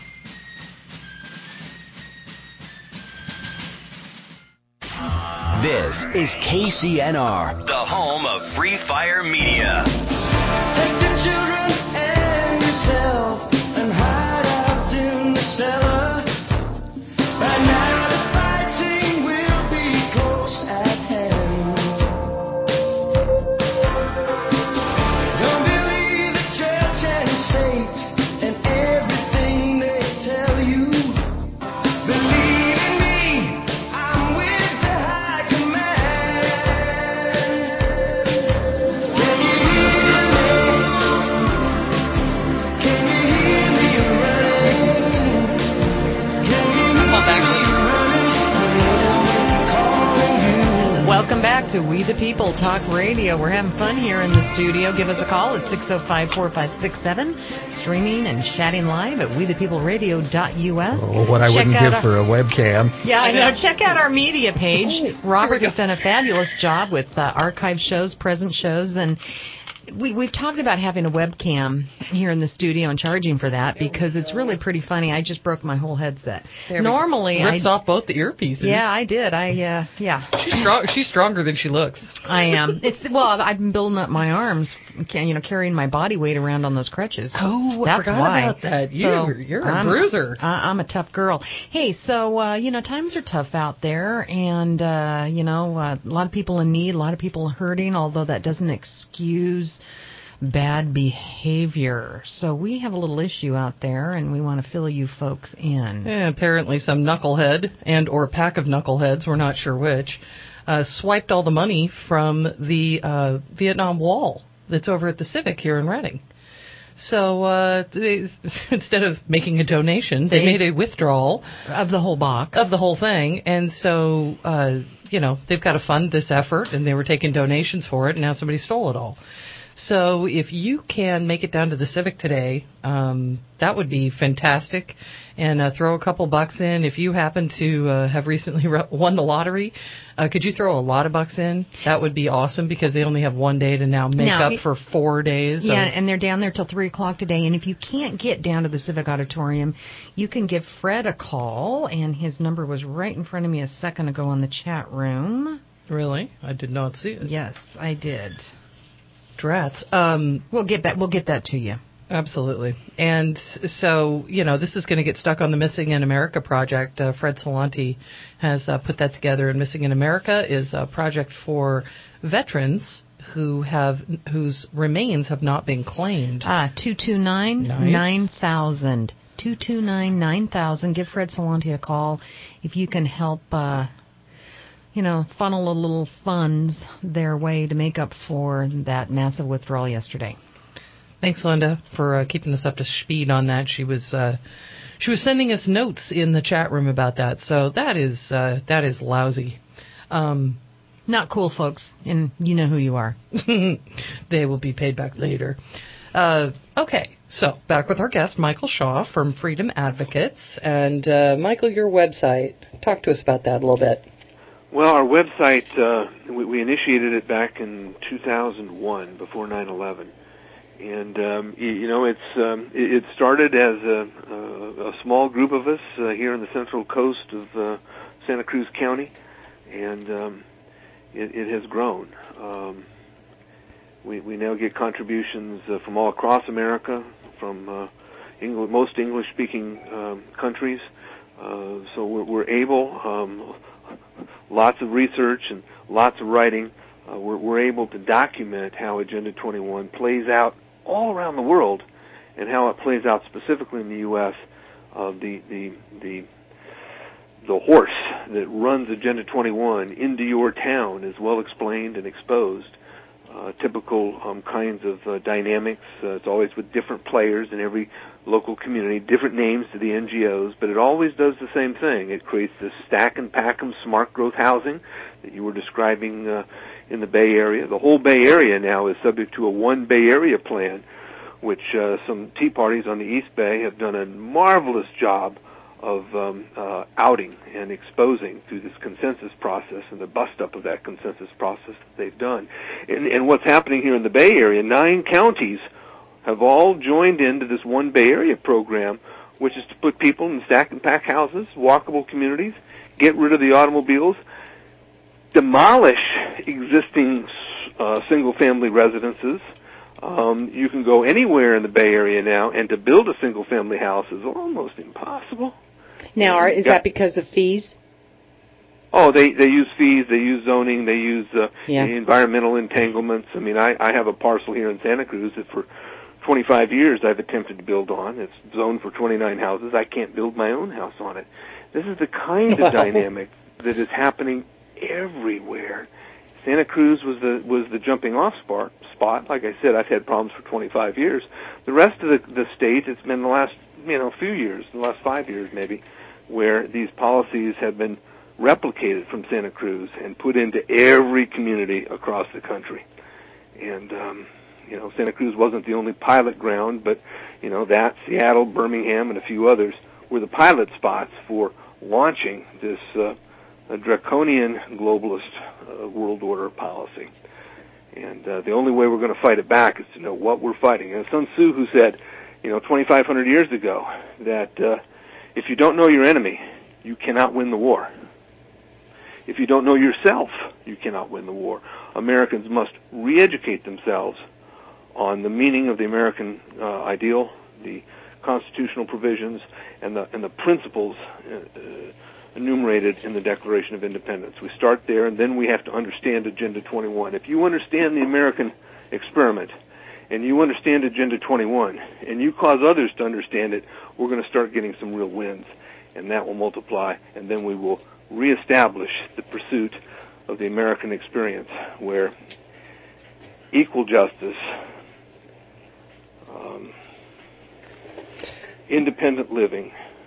This is K C N R, the home of Free Fire Media.
Take the children and yourself and hide out in the cellar. By now the fighting will be close at hand. Don't believe the church and state and everything they tell you. Believe in me, I'm with the high command. Can you hear me? Can you hear me running? Can you hear me running?
Welcome back to We the People Talk Radio. We're having fun here in the studio. Give us a call at six oh five, four five six seven. Streaming and chatting live at we the people radio dot U S.
Oh, what I
Check
wouldn't
out
give
our-
for a webcam.
Yeah, I know. Check out our media page. Robert has done a fabulous job with uh, archive shows, present shows, and we, we've talked about having a webcam here in the studio and charging for that because it's really pretty funny. I just broke my whole headset.
There we go.
Normally,
Rips
I,
off both the earpieces.
Yeah, I did. I uh, yeah.
She's strong. She's stronger than she looks.
I am. It's well, I've been building up my arms, ca- you know, carrying my body weight around on those crutches.
Oh, I
that's
forgot
why.
about that. You're- you're a
I'm,
bruiser.
I, I'm a tough girl. Hey, so uh, you know, times are tough out there, and uh, you know, uh, a lot of people in need, a lot of people hurting. Although that doesn't excuse bad behavior. So we have a little issue out there, and we want to fill you folks in.
Yeah, apparently some knucklehead and or pack of knuckleheads, we're not sure which, uh, swiped all the money from the uh, Vietnam Wall that's over at the Civic here in Reading. So uh, they, instead of making a donation, they,
They-
made a withdrawal
of the whole box,
of the whole thing, and so uh, you know they've got to fund this effort, and they were taking donations for it, and now somebody stole it all. So if you can make it down to the Civic today, um, that would be fantastic. And uh, throw a couple bucks in. If you happen to uh, have recently re- won the lottery, uh, could you throw a lot of bucks in? That would be awesome because they only have one day to now make
Now,
up
it-
for four days.
Yeah,
of-
and they're down there till three o'clock today. And if you can't get down to the Civic Auditorium, you can give Fred a call, and his number was right in front of me a second ago in the chat room.
Really? I did not see it.
Yes, I did.
Drats. Um,
we'll get that. We'll get that to you.
Absolutely. And so, you know, this is going to get stuck on the Missing in America project. Uh, Fred Salanti has uh, put that together, and Missing in America is a project for veterans who have whose remains have not been claimed.
Ah, two two nine nine thousand. two two nine nine thousand. Give Fred Salanti a call if you can help. Uh, you know, funnel a little funds their way to make up for that massive withdrawal yesterday.
Thanks, Linda, for uh, keeping us up to speed on that. She was uh, she was sending us notes in the chat room about that, so that is uh, that is lousy. Um,
Not cool, folks, and you know who you are.
They will be paid back later. Uh, okay, so back with our guest, Michael Shaw from Freedom Advocates. And, uh, Michael, your website, talk to us about that a little bit.
Well, our website, uh, we, we initiated it back in two thousand one, before nine eleven. And, um, you, you know, it's um, it, it started as a, a, a small group of us uh, here on the central coast of uh, Santa Cruz County. And um, it, it has grown. Um, we, we now get contributions uh, from all across America, from uh, English, most English-speaking um, countries. Uh, so we're, we're able, um, lots of research and lots of writing, uh, we're, we're able to document how Agenda twenty-one plays out all around the world and how it plays out specifically in the U S Uh, the, the, the The horse that runs Agenda twenty-one into your town is well explained and exposed. Uh, typical um, kinds of uh, dynamics. Uh, it's always with different players in every local community, different names to the N G Os, but it always does the same thing. It creates this stack and pack 'em smart growth housing that you were describing uh, in the Bay Area. The whole Bay Area now is subject to a One Bay Area plan, which uh, some Tea Parties on the East Bay have done a marvelous job of um, uh, outing and exposing through this consensus process and the bust-up of that consensus process that they've done. And, and what's happening here in the Bay Area, nine counties have all joined into this One Bay Area program, which is to put people in stack and pack houses, walkable communities, get rid of the automobiles, demolish existing uh, single-family residences. Um, you can go anywhere in the Bay Area now, and to build a single-family house is almost impossible.
Now, are, is that because of fees?
Oh, they they use fees, they use zoning, they use uh,
yeah.
environmental entanglements. I mean, I, I have a parcel here in Santa Cruz that for twenty-five years I've attempted to build on. It's zoned for twenty-nine houses. I can't build my own house on it. This is the kind of dynamic that is happening everywhere. Santa Cruz was the was the jumping off spot. Spot. Like I said, I've had problems for twenty-five years. The rest of the, the state, it's been the last you know few years, the last five years maybe, where these policies have been replicated from Santa Cruz and put into every community across the country. And um, you know, Santa Cruz wasn't the only pilot ground, but you know that Seattle, Birmingham, and a few others were the pilot spots for launching this uh, a draconian globalist uh, world order policy. And uh, the only way we're going to fight it back is to know what we're fighting. And Sun Tzu, who said, you know, twenty-five hundred years ago, that uh, if you don't know your enemy, you cannot win the war. If you don't know yourself, you cannot win the war. Americans must re-educate themselves on the meaning of the American uh, ideal, the constitutional provisions, and the and the principles uh, enumerated in the Declaration of Independence. We start there, and then we have to understand Agenda twenty-one. If you understand the American experiment, and you understand Agenda twenty-one, and you cause others to understand it, we're going to start getting some real wins, and that will multiply, and then we will reestablish the pursuit of the American experience, where equal justice, um, independent living,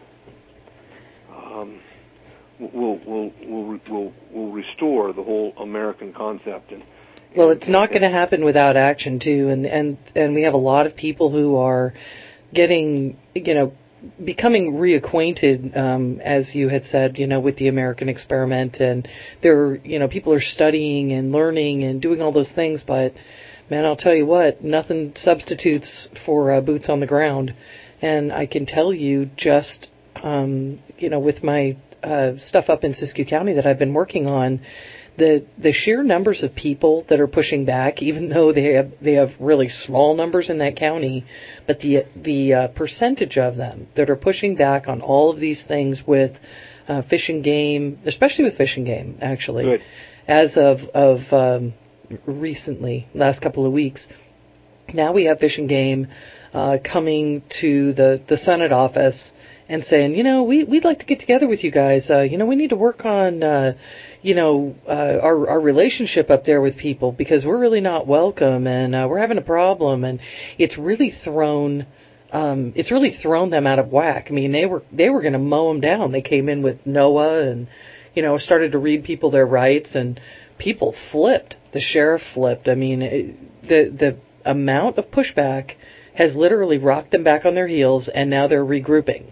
um, will will will will will restore the whole American concept. And
well, it's not going to happen without action too, and and and we have a lot of people who are getting, you know, becoming reacquainted, um, as you had said, you know, with the American experiment, and there, you know, people are studying and learning and doing all those things, but man, I'll tell you what, nothing substitutes for uh, boots on the ground. And I can tell you just, um, you know, with my uh, stuff up in Siskiyou County that I've been working on, the the sheer numbers of people that are pushing back, even though they have they have really small numbers in that county, but the the uh, percentage of them that are pushing back on all of these things with uh, Fish and Game, especially with Fish and Game, actually,
Good.
as of of um, recently, last couple of weeks, now we have Fish and Game uh, coming to the the Senate office and saying, you know, we, we'd like to get together with you guys. Uh, you know, we need to work on, uh, you know, uh, our, our relationship up there with people because we're really not welcome and uh, we're having a problem. And it's really thrown, um, it's really thrown them out of whack. I mean, they were, they were going to mow them down. They came in with NOAA and, you know, started to read people their rights, and people flipped. The sheriff flipped. I mean, it, the, the amount of pushback has literally rocked them back on their heels, and now they're regrouping.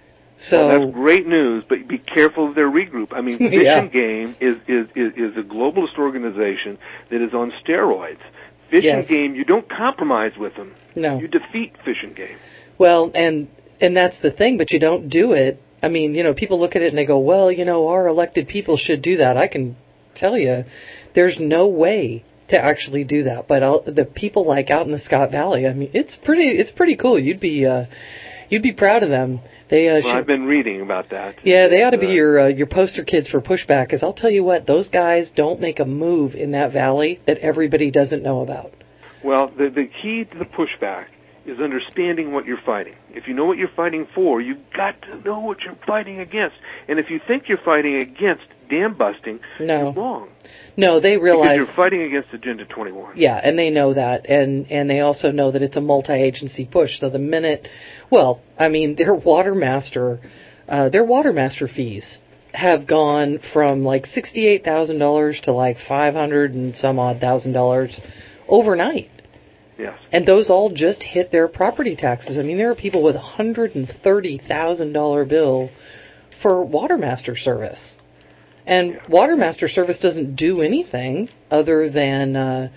So
well, that's great news, but be careful of their regroup. I mean, Fish
yeah.
and Game is, is, is, is a globalist organization that is on steroids. Fish
yes.
and Game, you don't compromise with them.
No.
You defeat Fish and Game.
Well, and and that's the thing, but you don't do it. I mean, you know, people look at it and they go, well, you know, our elected people should do that. I can tell you, there's no way to actually do that. But I'll, the people like out in the Scott Valley, I mean, it's pretty, it's pretty cool. You'd be, uh, you'd be proud of them. They, uh,
well,
should,
I've been reading about that.
Yeah, they ought to be
uh,
your uh, your poster kids for pushback. Because I'll tell you what, those guys don't make a move in that valley that everybody doesn't know about.
Well, the the key to the pushback is understanding what you're fighting. If you know what you're fighting for, you've got to know what you're fighting against. And if you think you're fighting against dam busting,
no.
you're wrong.
No, they realize
because you're fighting against Agenda twenty-one.
Yeah, and they know that, and and they also know that it's a multi-agency push. So the minute, well, I mean, their water master, uh, their water master fees have gone from like sixty-eight thousand dollars to like five hundred and some odd thousand dollars overnight.
Yes.
And those all just hit their property taxes. I mean, there are people with a one hundred thirty thousand dollars bill for water master service. And yeah. Water Master Service doesn't do anything other than, uh,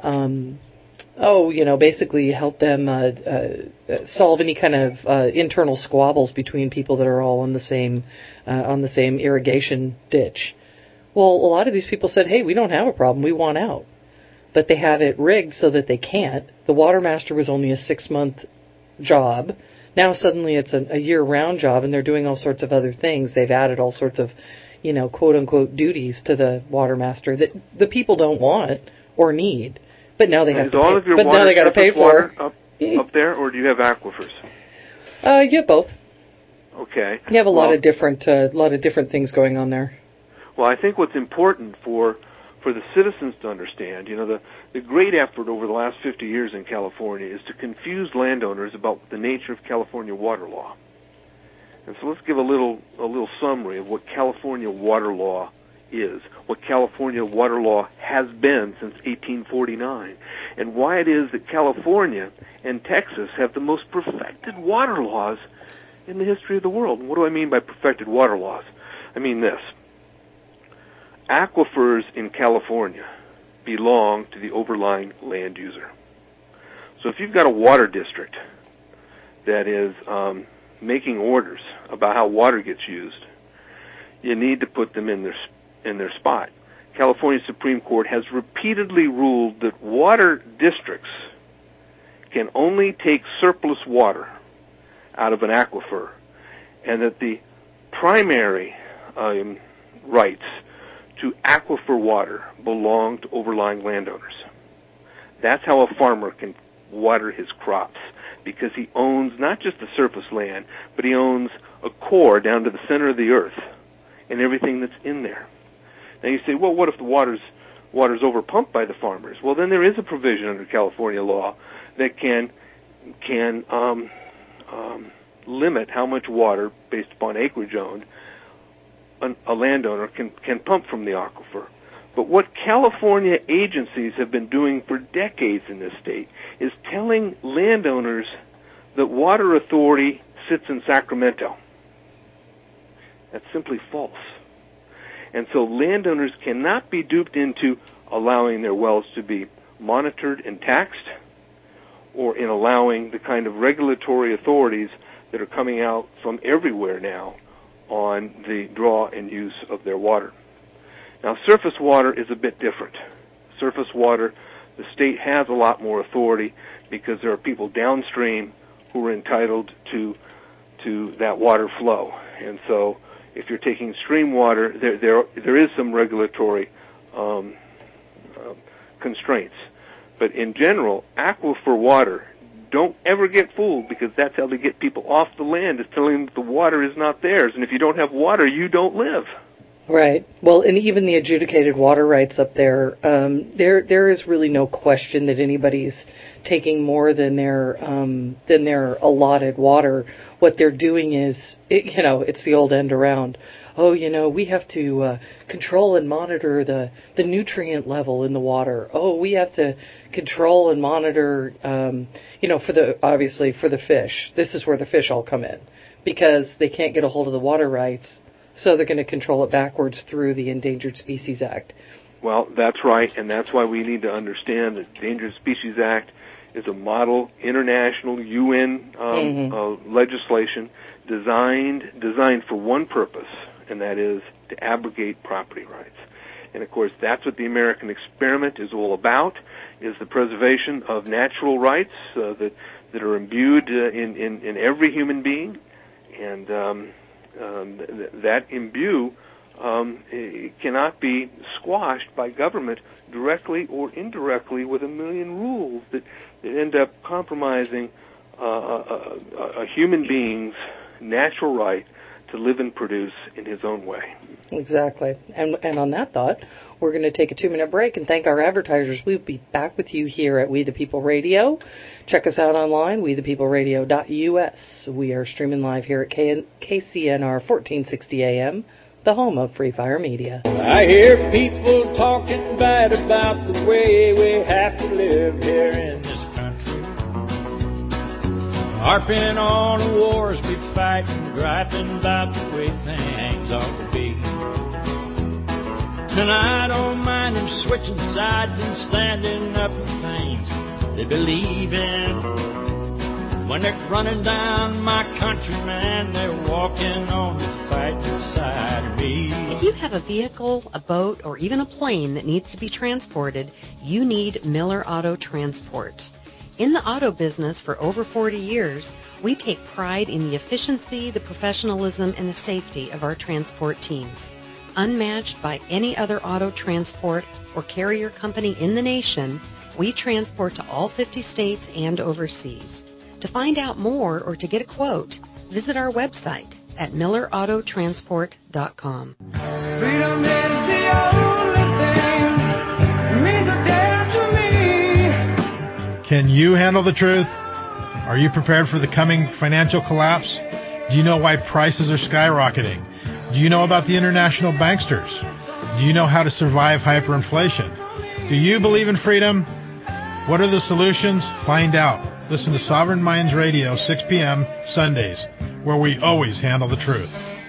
um, oh, you know, basically help them uh, uh, solve any kind of uh, internal squabbles between people that are all on the same uh, on the same irrigation ditch. Well, a lot of these people said, hey, we don't have a problem, we want out. But they have it rigged so that they can't. The Water Master was only a six-month job. Now suddenly it's a, a year-round job, and they're doing all sorts of other things. They've added all sorts of, you know, quote-unquote duties to the water master that the people don't want or need, but now they have
Is
to
all
pay,
of your
but
water
now they got to pay for
up, up there, or do you have aquifers?
Uh, yeah, both.
Okay.
You have a
well,
lot of different, uh, lot of different things going on there.
Well, I think what's important for for the citizens to understand, you know, the the great effort over the last fifty years in California is to confuse landowners about the nature of California water law. And so let's give a little a little summary of what California water law is, what California water law has been since eighteen forty-nine, and why it is that California and Texas have the most perfected water laws in the history of the world. And what do I mean by perfected water laws? I mean this. Aquifers in California belong to the overlying land user. So if you've got a water district that is um, making orders about how water gets used, you need to put them in their in their spot. California Supreme Court has repeatedly ruled that water districts can only take surplus water out of an aquifer, and that the primary um, rights to aquifer water belong to overlying landowners. That's how a farmer can water his crops, because he owns not just the surface land, but he owns a core down to the center of the earth and everything that's in there. Now you say, well, what if the water's water's overpumped by the farmers? Well, then there is a provision under California law that can can um, um, limit how much water, based upon acreage owned, a landowner can, can pump from the aquifer. But what California agencies have been doing for decades in this state is telling landowners that water authority sits in Sacramento. That's simply false. And so landowners cannot be duped into allowing their wells to be monitored and taxed, or in allowing the kind of regulatory authorities that are coming out from everywhere now on the draw and use of their water. Now, surface water is a bit different. Surface water, the state has a lot more authority because there are people downstream who are entitled to to that water flow. And so if you're taking stream water, there there, there is some regulatory um, uh, constraints. But in general, aquifer water don't ever get fooled, because that's how they get people off the land, is telling them that the water is not theirs. And if you don't have water, you don't live.
Right. Well, and even the adjudicated water rights up there, um, there there is really no question that anybody's taking more than their um, than their allotted water. What they're doing is, it, you know, it's the old end around. Oh, you know, we have to uh, control and monitor the, the nutrient level in the water. Oh, we have to control and monitor, um, you know, for the obviously for the fish. This is where the fish all come in, because they can't get a hold of the water rights. So they're going to control it backwards through the Endangered Species Act.
Well, that's right, and that's why we need to understand that the Endangered Species Act is a model international U N um, mm-hmm. uh, legislation designed designed for one purpose, and that is to abrogate property rights. And of course, that's what the American experiment is all about: is the preservation of natural rights uh, that that are imbued uh, in, in in every human being, and um, Um, th- that imbue um, cannot be squashed by government directly or indirectly with a million rules that, that end up compromising uh, a, a, a human being's natural right to live and produce in his own way.
Exactly. And, and on that thought, we're going to take a two-minute break and thank our advertisers. We'll be back with you here at We the People Radio. Check us out online, we the people radio dot U S. We are streaming live here at K C N R fourteen sixty A M, the home of Free Fire Media.
I hear people talking bad about the way we have to live here in this country. Harping on the wars we fight and griping about the way things ought to be. And I don't mind them switching sides and standing up for things they believe in. When they're running down my country, man, they're walking on the fighting side of me.
If you have a vehicle, a boat, or even a plane that needs to be transported, you need Miller Auto Transport. In the auto business for over forty years, we take pride in the efficiency, the professionalism, and the safety of our transport teams. Unmatched by any other auto transport or carrier company in the nation, we transport to all fifty states and overseas. To find out more or to get a quote, visit our website at miller auto transport dot com.
Freedom is the only thing that means a damn to me.
Can you handle the truth? Are you prepared for the coming financial collapse? Do you know why prices are skyrocketing? Do you know about the international banksters? Do you know how to survive hyperinflation? Do you believe in freedom? What are the solutions? Find out. Listen to Sovereign Minds Radio, six p.m. Sundays, where we always handle the truth.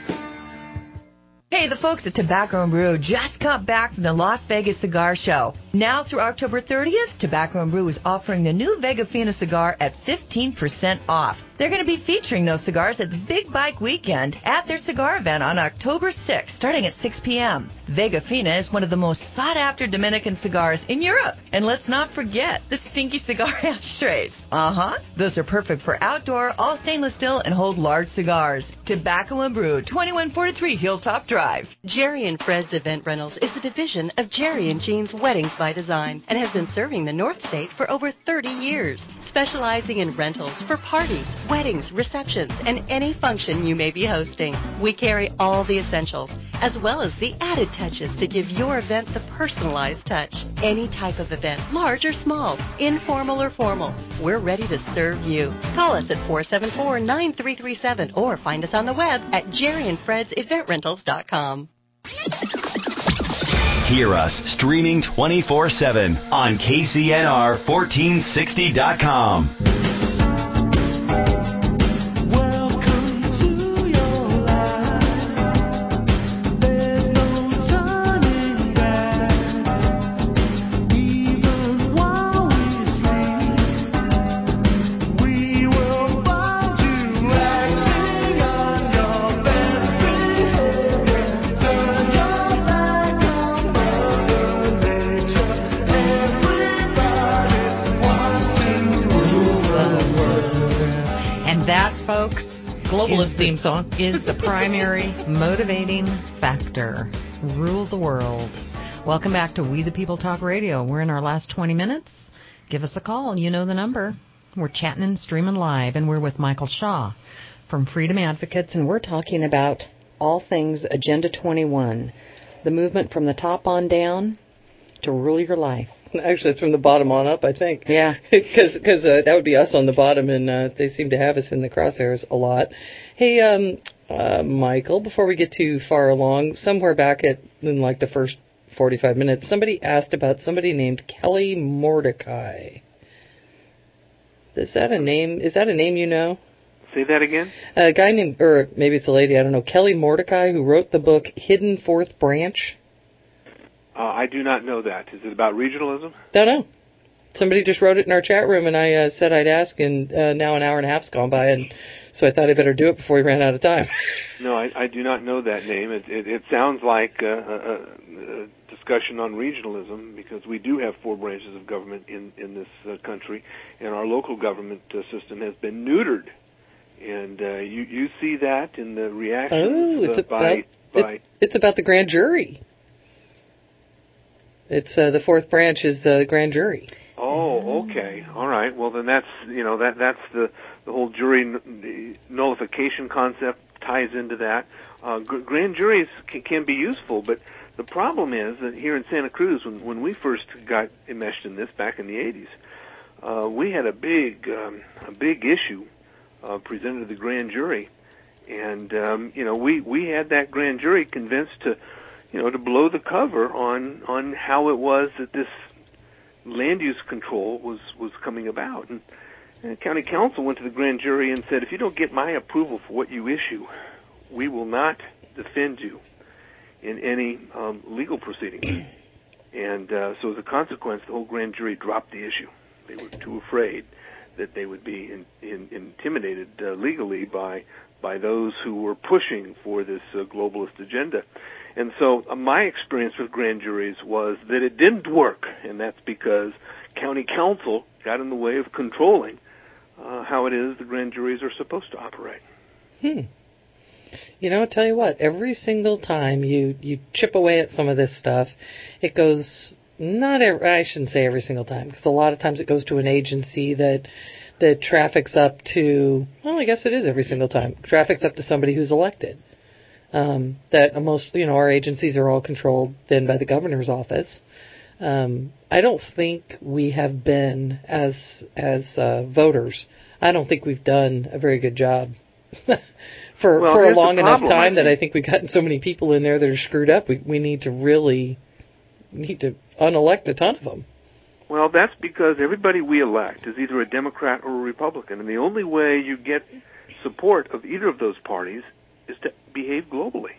Hey, the folks at Tobacco and Brew just got back from the Las Vegas Cigar Show. Now through October thirtieth, Tobacco and Brew is offering the new Vega Fina cigar at fifteen percent off. They're going to be featuring those cigars at the Big Bike Weekend at their cigar event on October sixth, starting at six p.m. Vega Fina is one of the most sought-after Dominican cigars in Europe. And let's not forget the stinky cigar ashtrays. Uh-huh. Those are perfect for outdoor, all stainless steel, and hold large cigars. Tobacco and Brew, twenty-one forty-three Hilltop Drive.
Jerry and Fred's Event Rentals is a division of Jerry and Jean's Weddings by Design and has been serving the North State for over thirty years, specializing in rentals for parties, weddings, receptions, and any function you may be hosting. We carry all the essentials, as well as the added touches to give your event the personalized touch. Any type of event, large or small, informal or formal, we're ready to serve you. Call us at four seven four, nine three three seven or find us on the web at jerry and freds event rentals dot com.
Hear us streaming twenty-four seven on K C N R fourteen sixty dot com.
Globalist theme song
is the primary motivating factor. Rule the world. Welcome back to We the People Talk Radio. We're in our last twenty minutes. Give us a call. You know the number. We're chatting and streaming live, and we're with Michael Shaw from Freedom Advocates,
and we're talking about all things Agenda twenty-one, the movement from the top on down to rule your life.
Actually, it's from the bottom on up, I think.
Yeah.
Because uh, that would be us on the bottom, and uh, they seem to have us in the crosshairs a lot. Hey, um, uh, Michael, before we get too far along, somewhere back at in like the first forty-five minutes, somebody asked about somebody named Kelly Mordecai. Is that a name? Is that a name you know?
Say that again?
A guy named, or maybe it's a lady, I don't know, Kelly Mordecai, who wrote the book Hidden Fourth Branch.
Uh, I do not know that. Is it about regionalism?
Don't know. Somebody just wrote it in our chat room, and I uh, said I'd ask, and uh, now an hour and a half's gone by, and so I thought I better do it before we ran out of time.
No, I, I do not know that name. It, it, it sounds like uh, a, a discussion on regionalism, because we do have four branches of government in, in this uh, country, and our local government uh, system has been neutered. And uh, you, you see that in the reactions
oh, it's
uh,
about,
by... by
it's, it's about the grand jury. It's uh, the fourth branch is the grand jury.
Oh, okay, all right. Well, then that's you know that that's the the whole jury n- nullification concept ties into that. Uh, gr- grand juries can, can be useful, but the problem is that here in Santa Cruz, when when we first got enmeshed in this back in the eighties, uh, we had a big um, a big issue uh, presented to the grand jury, and um, you know we we had that grand jury convinced to. You know, to blow the cover on, on how it was that this land use control was, was coming about. And, and the county council went to the grand jury and said, if you don't get my approval for what you issue, we will not defend you in any um, legal proceedings. And uh, so as a consequence, the whole grand jury dropped the issue. They were too afraid that they would be in, in, intimidated uh, legally by by those who were pushing for this uh, globalist agenda. And so uh, my experience with grand juries was that it didn't work, and that's because county council got in the way of controlling uh, how it is the grand juries are supposed to operate.
Hmm. You know, I'll tell you what, every single time you, you chip away at some of this stuff, it goes, not every, I shouldn't say every single time, because a lot of times it goes to an agency that that traffics up to, well, I guess it is every single time, traffics up to somebody who's elected. Um, that most, you know, our agencies are all controlled then by the governor's office. Um, I don't think we have been, as as uh, voters, I don't think we've done a very good job for
well,
for a long enough
problem,
time
I
that I think we've gotten so many people in there that are screwed up. We we need to really need to unelect a ton of them.
Well, that's because everybody we elect is either a Democrat or a Republican, and the only way you get support of either of those parties is to behave globally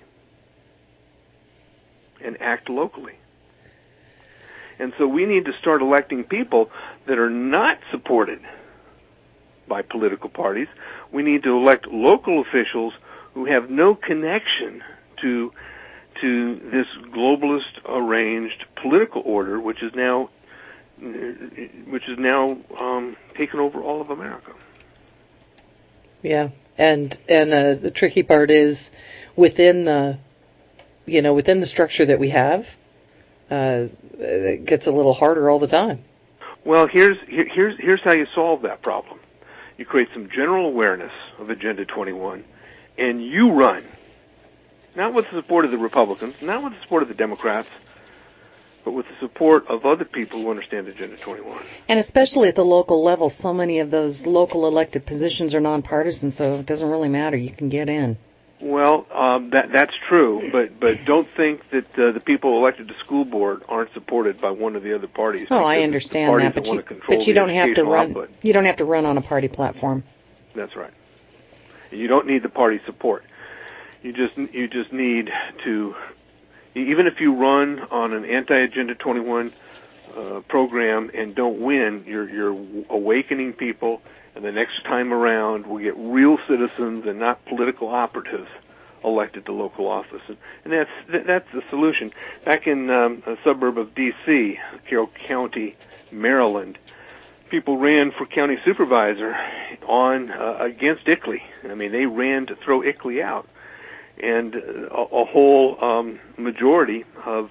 and act locally. And so we need to start electing people that are not supported by political parties. We need to elect local officials who have no connection to to this globalist arranged political order, which is now which is now um, taken over all of America.
Yeah, and and uh, the tricky part is within the, you know, within the structure that we have, uh, it gets a little harder all the time.
Well, here's here, here's here's how you solve that problem. You create some general awareness of Agenda twenty-one, and you run, not with the support of the Republicans, not with the support of the Democrats, but with the support of other people who understand Agenda twenty-one.
And especially at the local level, so many of those local elected positions are nonpartisan, so it doesn't really matter. You can get in.
Well, um, that that's true, but but don't think that uh, the people elected to school board aren't supported by one of the other parties.
Oh, I understand that, but
that
you,
control
but you
the
don't have to run.
Output.
You don't have to run on a party platform.
That's right. You don't need the party support. You just you just need to. Even if you run on an anti-Agenda twenty-one uh, program and don't win, you're, you're awakening people, and the next time around we'll get real citizens and not political operatives elected to local office. And, and that's that's the solution. Back in um, a suburb of D C, Carroll County, Maryland, people ran for county supervisor on uh, against I C L E. I mean, they ran to throw I C L E out. And a, a whole um, majority of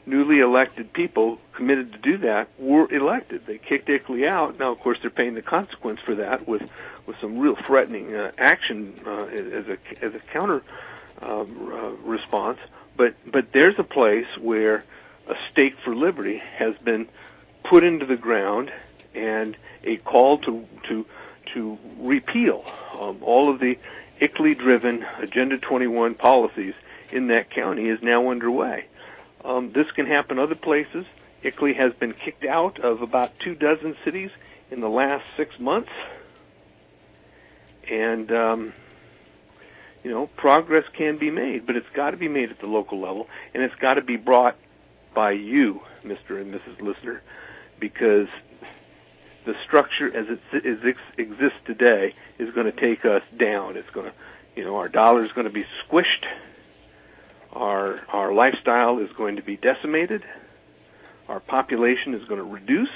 newly elected people committed to do that were elected. They kicked Ickley out. Now, of course, they're paying the consequence for that with, with some real threatening uh, action uh, as a as a counter uh, uh, response. But but there's a place where a stake for liberty has been put into the ground, and a call to to to repeal um, all of the Ickley-driven Agenda twenty-one policies in that county is now underway. Um, this can happen other places. Ickley has been kicked out of about two dozen cities in the last six months. And, um, you know, progress can be made, but it's got to be made at the local level, and it's got to be brought by you, Mister and Missus Listener, because the structure as it is, exists today is going to take us down. It's going to, you know, our dollar is going to be squished. Our our lifestyle is going to be decimated. Our population is going to reduce.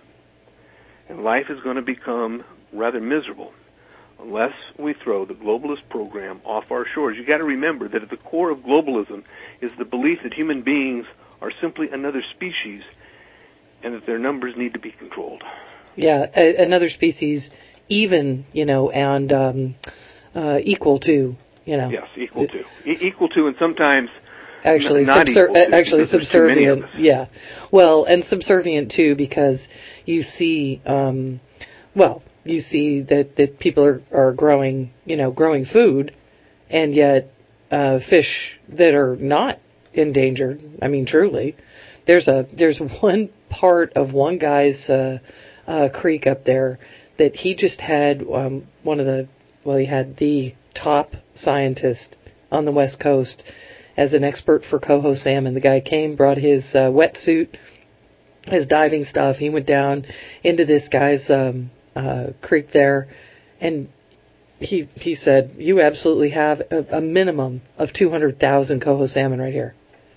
And life is going to become rather miserable unless we throw the globalist program off our shores. You got to remember that at the core of globalism is the belief that human beings are simply another species and that their numbers need to be controlled.
Yeah, a, another species, even, you know, and um, uh, equal to, you know.
Yes, equal to. E- equal to, and sometimes
actually
n- not
subser-
equal to,
actually subservient.
of us.
Yeah. Well, and subservient, too, because you see, um, well, you see that, that people are, are growing, you know, growing food, and yet uh, fish that are not endangered, I mean, truly. There's a there's one part of one guy's uh, uh, creek up there that he just had um, one of the, well, he had the top scientist on the West Coast as an expert for coho salmon. The guy came, brought his uh, wetsuit, his diving stuff. He went down into this guy's um, uh, creek there, and he he said, "You absolutely have a, a minimum of two hundred thousand coho salmon right here."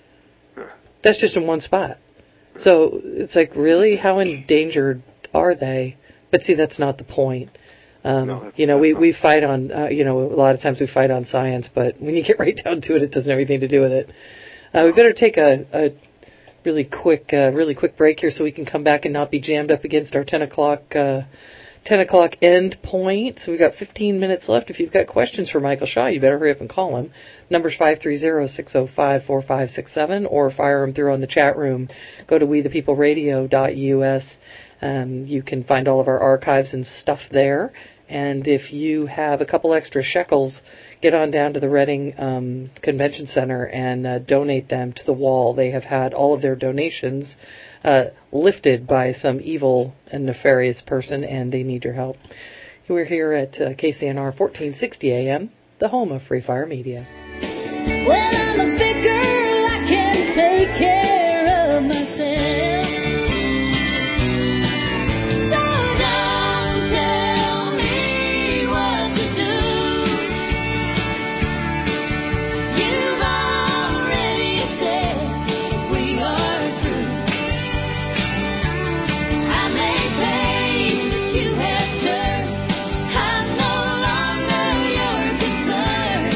That's just in one spot. So it's like, really, how endangered are they? But see, that's not the point. Um, no, you know, we, we fight on, uh, you know, a lot of times we fight on science, but when you get right down to it, it doesn't have anything to do with it. Uh, we better take a, a really quick, uh, really quick break here so we can come back and not be jammed up against our ten o'clock, uh, ten o'clock end point. So we've got fifteen minutes left. If you've got questions for Michael Shaw, you better hurry up and call him. Number's five three zero, six zero five, four five six seven, or fire them through on the chat room. Go to we the people radio dot U S. Um, you can find all of our archives and stuff there. And if you have a couple extra shekels, get on down to the Reading um, Convention Center and uh, donate them to the wall. They have had all of their donations uh, lifted by some evil and nefarious person, and they need your help. We're here at uh, K C N R fourteen sixty A M, the home of Free Fire Media.
Well, I'm a big girl, I can take care of myself. So don't tell me what to do. You've already said we are through. I maintain that you have turned. I'm no longer your concern.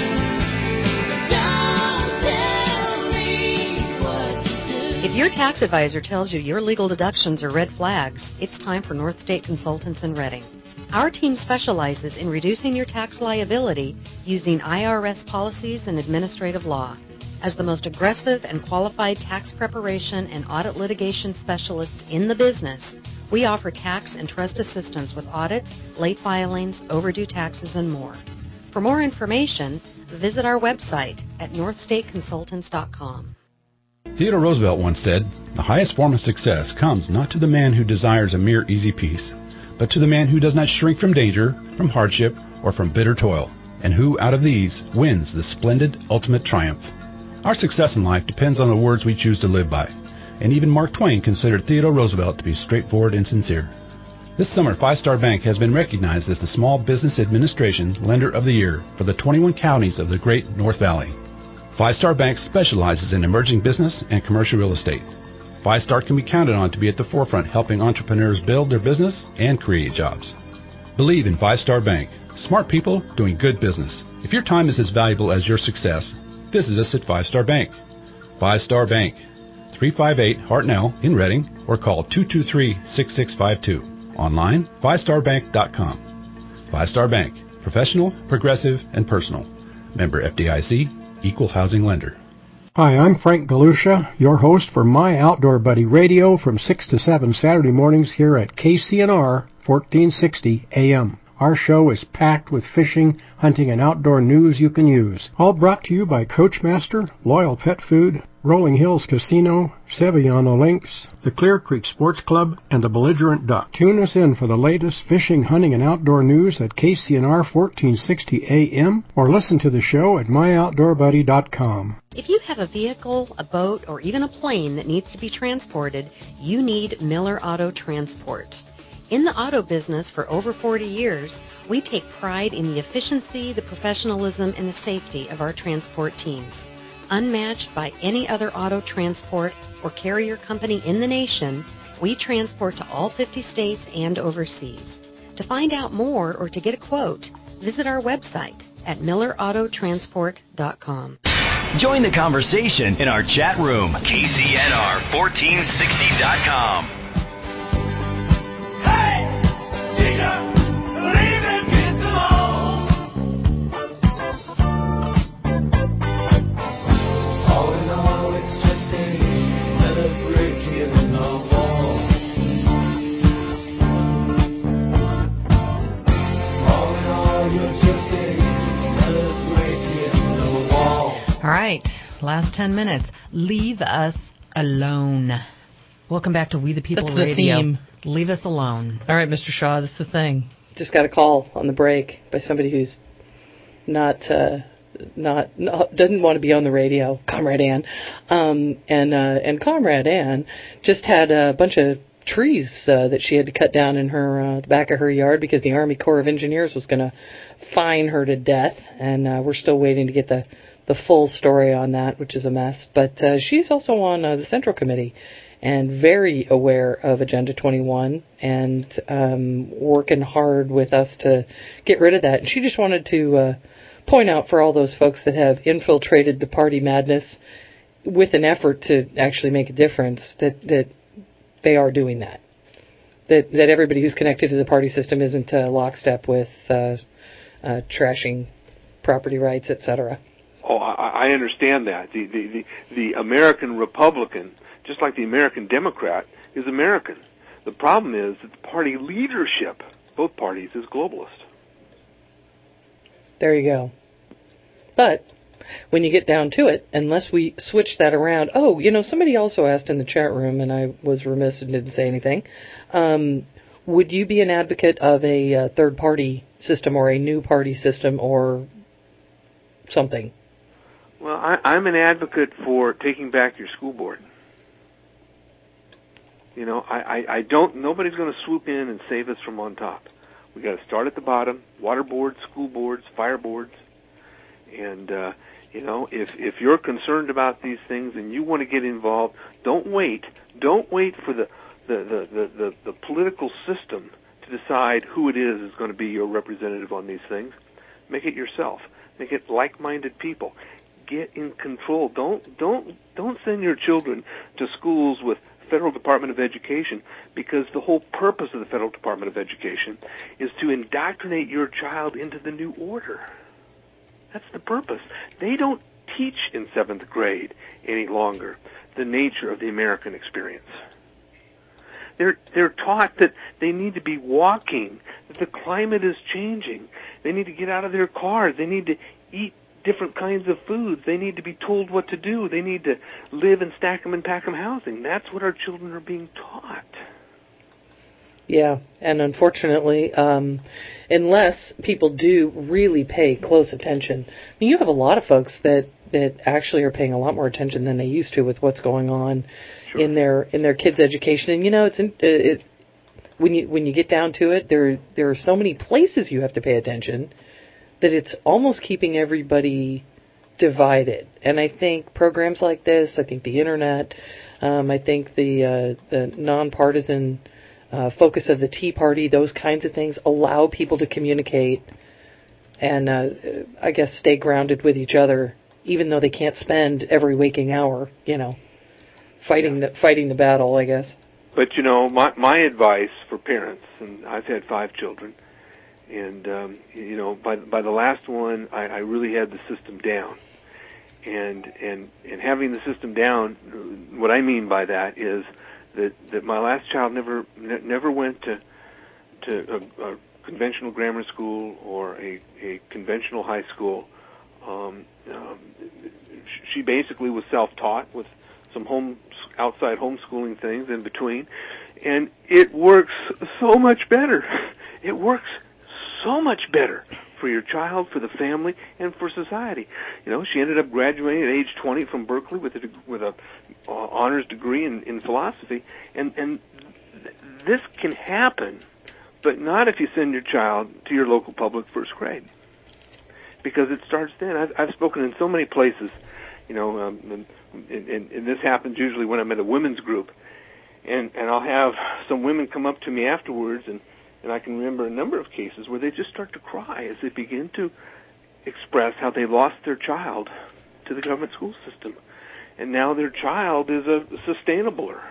Don't tell me what to do.
If your tax advisor tells you your legal deductions are red flags, it's time for North State Consultants in Reading. Our team specializes in reducing your tax liability using I R S policies and administrative law. As the most aggressive and qualified tax preparation and audit litigation specialists in the business, we offer tax and trust assistance with audits, late filings, overdue taxes, and more. For more information, visit our website at north state consultants dot com.
Theodore Roosevelt once said, "The highest form of success comes not to the man who desires a mere easy peace, but to the man who does not shrink from danger, from hardship, or from bitter toil, and who, out of these, wins the splendid ultimate triumph." Our success in life depends on the words we choose to live by, and even Mark Twain considered Theodore Roosevelt to be straightforward and sincere. This summer, Five Star Bank has been recognized as the Small Business Administration Lender of the Year for the twenty-one counties of the Great North Valley. Five Star Bank specializes in emerging business and commercial real estate. Five Star can be counted on to be at the forefront helping entrepreneurs build their business and create jobs. Believe in Five Star Bank. Smart people doing good business. If your time is as valuable as your success, visit us at Five Star Bank. Five Star Bank. three five eight, Hartnell in Reading or call two two three, six six five two. Online, five star bank dot com. Five Star Bank. Professional, progressive, and personal. Member F D I C, Equal Housing Lender.
Hi, I'm Frank Galusha, your host for My Outdoor Buddy Radio from six to seven Saturday mornings here at K C N R fourteen sixty A M. Our show is packed with fishing, hunting, and outdoor news you can use. All brought to you by Coachmaster, Loyal Pet Food, Rolling Hills Casino, Sevillano Links, the Clear Creek Sports Club, and the Belligerent Duck. Tune us in for the latest fishing, hunting, and outdoor news at K C N R fourteen sixty A M or listen to the show at my outdoor buddy dot com.
If you have a vehicle, a boat, or even a plane that needs to be transported, you need Miller Auto Transport. In the auto business for over forty years, we take pride in the efficiency, the professionalism, and the safety of our transport teams. Unmatched by any other auto transport or carrier company in the nation, we transport to all fifty states and overseas. To find out more or to get a quote, visit our website at miller auto transport dot com.
Join the conversation in our chat room, K C N R fourteen sixty dot com.
All right, last ten minutes. Leave us alone. Welcome back to We the People
That's the
Radio.
theme.
Leave us alone.
All right, Mister Shaw, that's the thing.
Just got a call on the break by somebody who's not uh, not, not doesn't want to be on the radio, Comrade Ann, um, and uh, and Comrade Ann just had a bunch of trees uh, that she had to cut down in her uh, the back of her yard because the Army Corps of Engineers was going to fine her to death, and uh, we're still waiting to get the the full story on that, which is a mess. But uh, she's also on uh, the Central Committee and very aware of Agenda twenty-one and um, working hard with us to get rid of that. And she just wanted to uh, point out for all those folks that have infiltrated the party madness with an effort to actually make a difference that, that they are doing that. That that everybody who's connected to the party system isn't uh, lockstep with uh, uh, trashing property rights, et cetera.
Oh, I, I understand that. The, the, the, the American Republican, just like the American Democrat, is American. The problem is that the party leadership, both parties, is globalist.
There you go. But when you get down to it, unless we switch that around, oh, you know, somebody also asked in the chat room, and I was remiss and didn't say anything, um, would you be an advocate of a uh, third-party system or a new party system or something?
Well, I, I'm an advocate for taking back your school board. You know, I, I, I don't, nobody's going to swoop in and save us from on top. We got to start at the bottom, water boards, school boards, fire boards. And, uh, you know, if, if you're concerned about these things and you want to get involved, don't wait. Don't wait for the, the, the, the, the, the political system to decide who it is is going to be your representative on these things. Make it yourself. Make it like-minded people. Get in control. Don't don't don't send your children to schools with Federal Department of Education, because the whole purpose of the Federal Department of Education is to indoctrinate your child into the new order. That's the purpose. They don't teach in seventh grade any longer the nature of the American experience. They're they're taught that they need to be walking, that the climate is changing. They need to get out of their cars. They need to eat different kinds of foods. They need to be told what to do. They need to live in stack 'em and pack 'em housing. That's what our children are being taught.
Yeah, and unfortunately, um, unless people do really pay close attention, I mean, you have a lot of folks that, that actually are paying a lot more attention than they used to with what's going on sure. in their in their kids' education. And you know, it's in, it, when you when you get down to it, there there are so many places you have to pay attention that it's almost keeping everybody divided. And I think programs like this, I think the internet, um, I think the uh, the nonpartisan uh, focus of the Tea Party, those kinds of things allow people to communicate and uh, I guess stay grounded with each other, even though they can't spend every waking hour, you know, fighting the fighting the battle, I guess.
But you know, my my advice for parents, and I've had five children, and um, you know, by by the last one, I, I really had the system down. And and and having the system down, what I mean by that is that, that my last child never ne- never went to to a, a conventional grammar school or a, a conventional high school. Um, um, she basically was self-taught with some home outside homeschooling things in between, and it works so much better. It works so much better for your child, for the family, and for society. You know, she ended up graduating at age twenty from Berkeley with a with a uh, honors degree in, in philosophy, and and th- this can happen, but not if you send your child to your local public first grade, because it starts then. I've, I've spoken in so many places, you know, um, and, and, and this happens usually when I'm at a women's group, and and I'll have some women come up to me afterwards, and And I can remember a number of cases where they just start to cry as they begin to express how they lost their child to the government school system. And now their child is a sustainabler.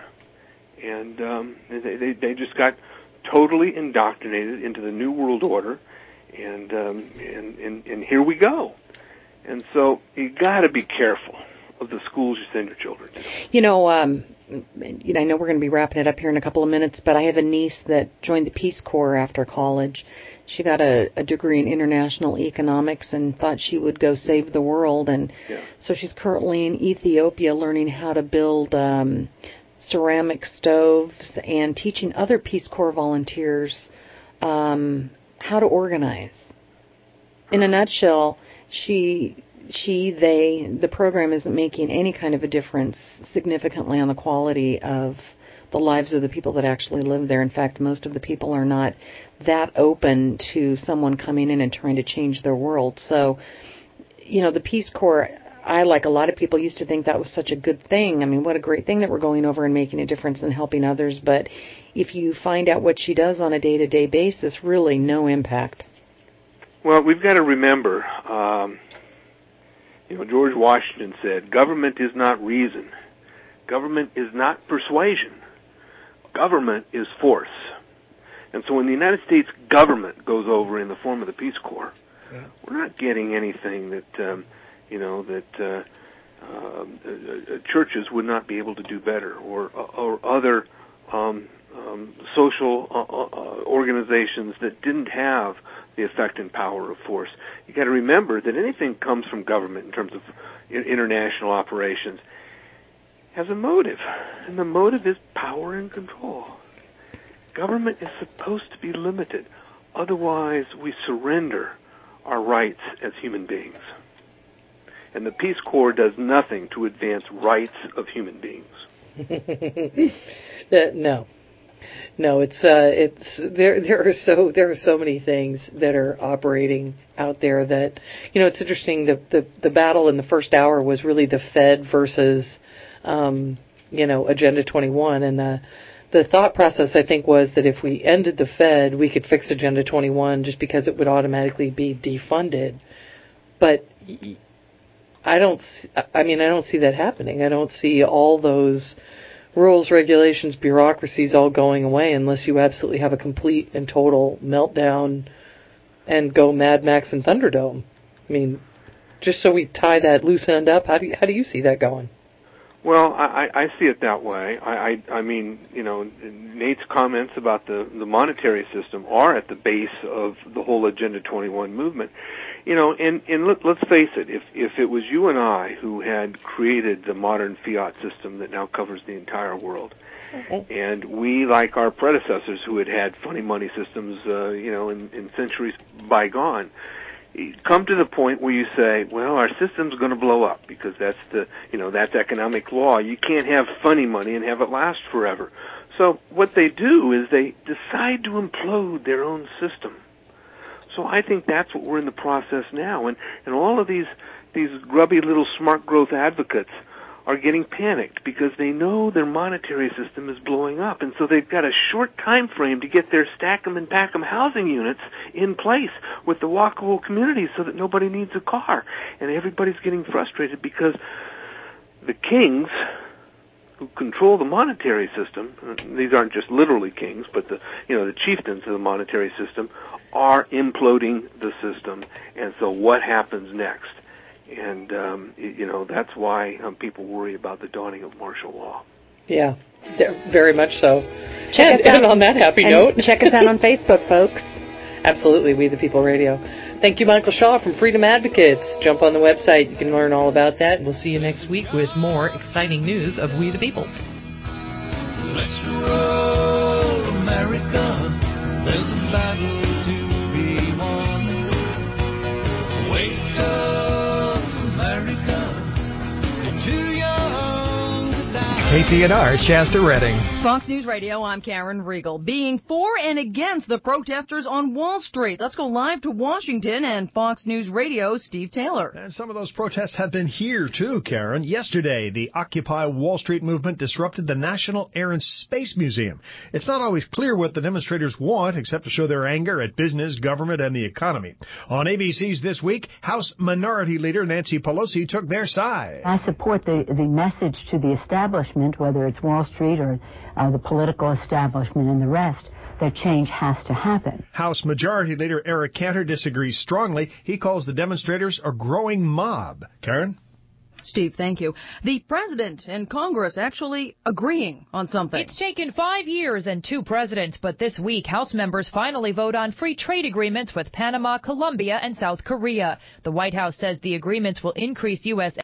And um, they, they, they just got totally indoctrinated into the New World Order. And, um, and, and, and here we go. And so you got to be careful of the schools you send your children to.
You know, um, you know, I know we're going to be wrapping it up here in a couple of minutes, but I have a niece that joined the Peace Corps after college. She got a, a degree in international economics and thought she would go save the world. And
yeah.
so she's currently in Ethiopia learning how to build um, ceramic stoves and teaching other Peace Corps volunteers um, how to organize. In a nutshell, she... She, they, the program isn't making any kind of a difference significantly on the quality of the lives of the people that actually live there. In fact, most of the people are not that open to someone coming in and trying to change their world. So, you know, the Peace Corps, I, like a lot of people, used to think that was such a good thing. I mean, what a great thing that we're going over and making a difference and helping others. But if you find out what she does on a day-to-day basis, really no impact.
Well, we've got to remember... Um You know, George Washington said, government is not reason. Government is not persuasion. Government is force. And so when the United States government goes over in the form of the Peace Corps, yeah. we're not getting anything that, um, you know, that uh, uh, uh, churches would not be able to do better, or, or other um, um, social uh, uh, organizations that didn't have the effect and power of force. You got to remember that anything that comes from government in terms of international operations has a motive, and the motive is power and control. Government is supposed to be limited, otherwise we surrender our rights as human beings. And the Peace Corps does nothing to advance rights of human beings.
uh, no. No, it's uh, it's there. There are so there are so many things that are operating out there that, you know, it's interesting. The the, the battle in the first hour was really the Fed versus, um, you know, Agenda twenty-one, and the the thought process, I think, was that if we ended the Fed, we could fix Agenda twenty-one just because it would automatically be defunded. But I don't. I mean, I don't see that happening. I don't see all those rules, regulations, bureaucracies all going away unless you absolutely have a complete and total meltdown and go Mad Max and Thunderdome. I mean, just so we tie that loose end up, how do you, how do you see that going?
Well, I, I see it that way. I, I, I mean, you know, Nate's comments about the, the monetary system are at the base of the whole Agenda twenty-one movement. You know, and, and let, let's face it, if, if it was you and I who had created the modern fiat system that now covers the entire world, mm-hmm. and we, like our predecessors who had had funny money systems, uh, you know, in, in centuries bygone, come to the point where you say, well, our system's going to blow up because that's the, you know, that's economic law. You can't have funny money and have it last forever. So what they do is they decide to implode their own system. So I think that's what we're in the process now. And, and all of these, these grubby little smart growth advocates are getting panicked because they know their monetary system is blowing up, and so they've got a short time frame to get their stack 'em and pack 'em housing units in place with the walkable communities so that nobody needs a car. And everybody's getting frustrated because the kings who control the monetary system, these aren't just literally kings, but the, you know, the chieftains of the monetary system are imploding the system. And so what happens next? And, um, you know, that's why um, people worry about the dawning of martial law.
Yeah, very much so.
Check
And,
us out,
and on that happy
and
note,
check us out on Facebook, folks.
Absolutely, We the People Radio. Thank you, Michael Shaw from Freedom Advocates. Jump on the website. You can learn all about that.
We'll see you next week with more exciting news of We the People.
Let's roll, America. There's a battle to be won. Wake up, America. You're too young to die.
K C N R, Shasta Redding.
Fox News Radio, I'm Karen Riegel. Being for and against the protesters on Wall Street. Let's go live to Washington and Fox News Radio's Steve Taylor.
And some of those protests have been here, too, Karen. Yesterday, the Occupy Wall Street movement disrupted the National Air and Space Museum. It's not always clear what the demonstrators want, except to show their anger at business, government, and the economy. On A B C's This Week, House Minority Leader Nancy Pelosi took their side.
I support the, the message to the establishment, whether it's Wall Street or uh, the political establishment and the rest, that change has to happen.
House Majority Leader Eric Cantor disagrees strongly. He calls the demonstrators a growing mob. Karen?
Steve, thank you. The president and Congress actually agreeing on something.
It's taken five years and two presidents, but this week House members finally vote on free trade agreements with Panama, Colombia, and South Korea. The White House says the agreements will increase U S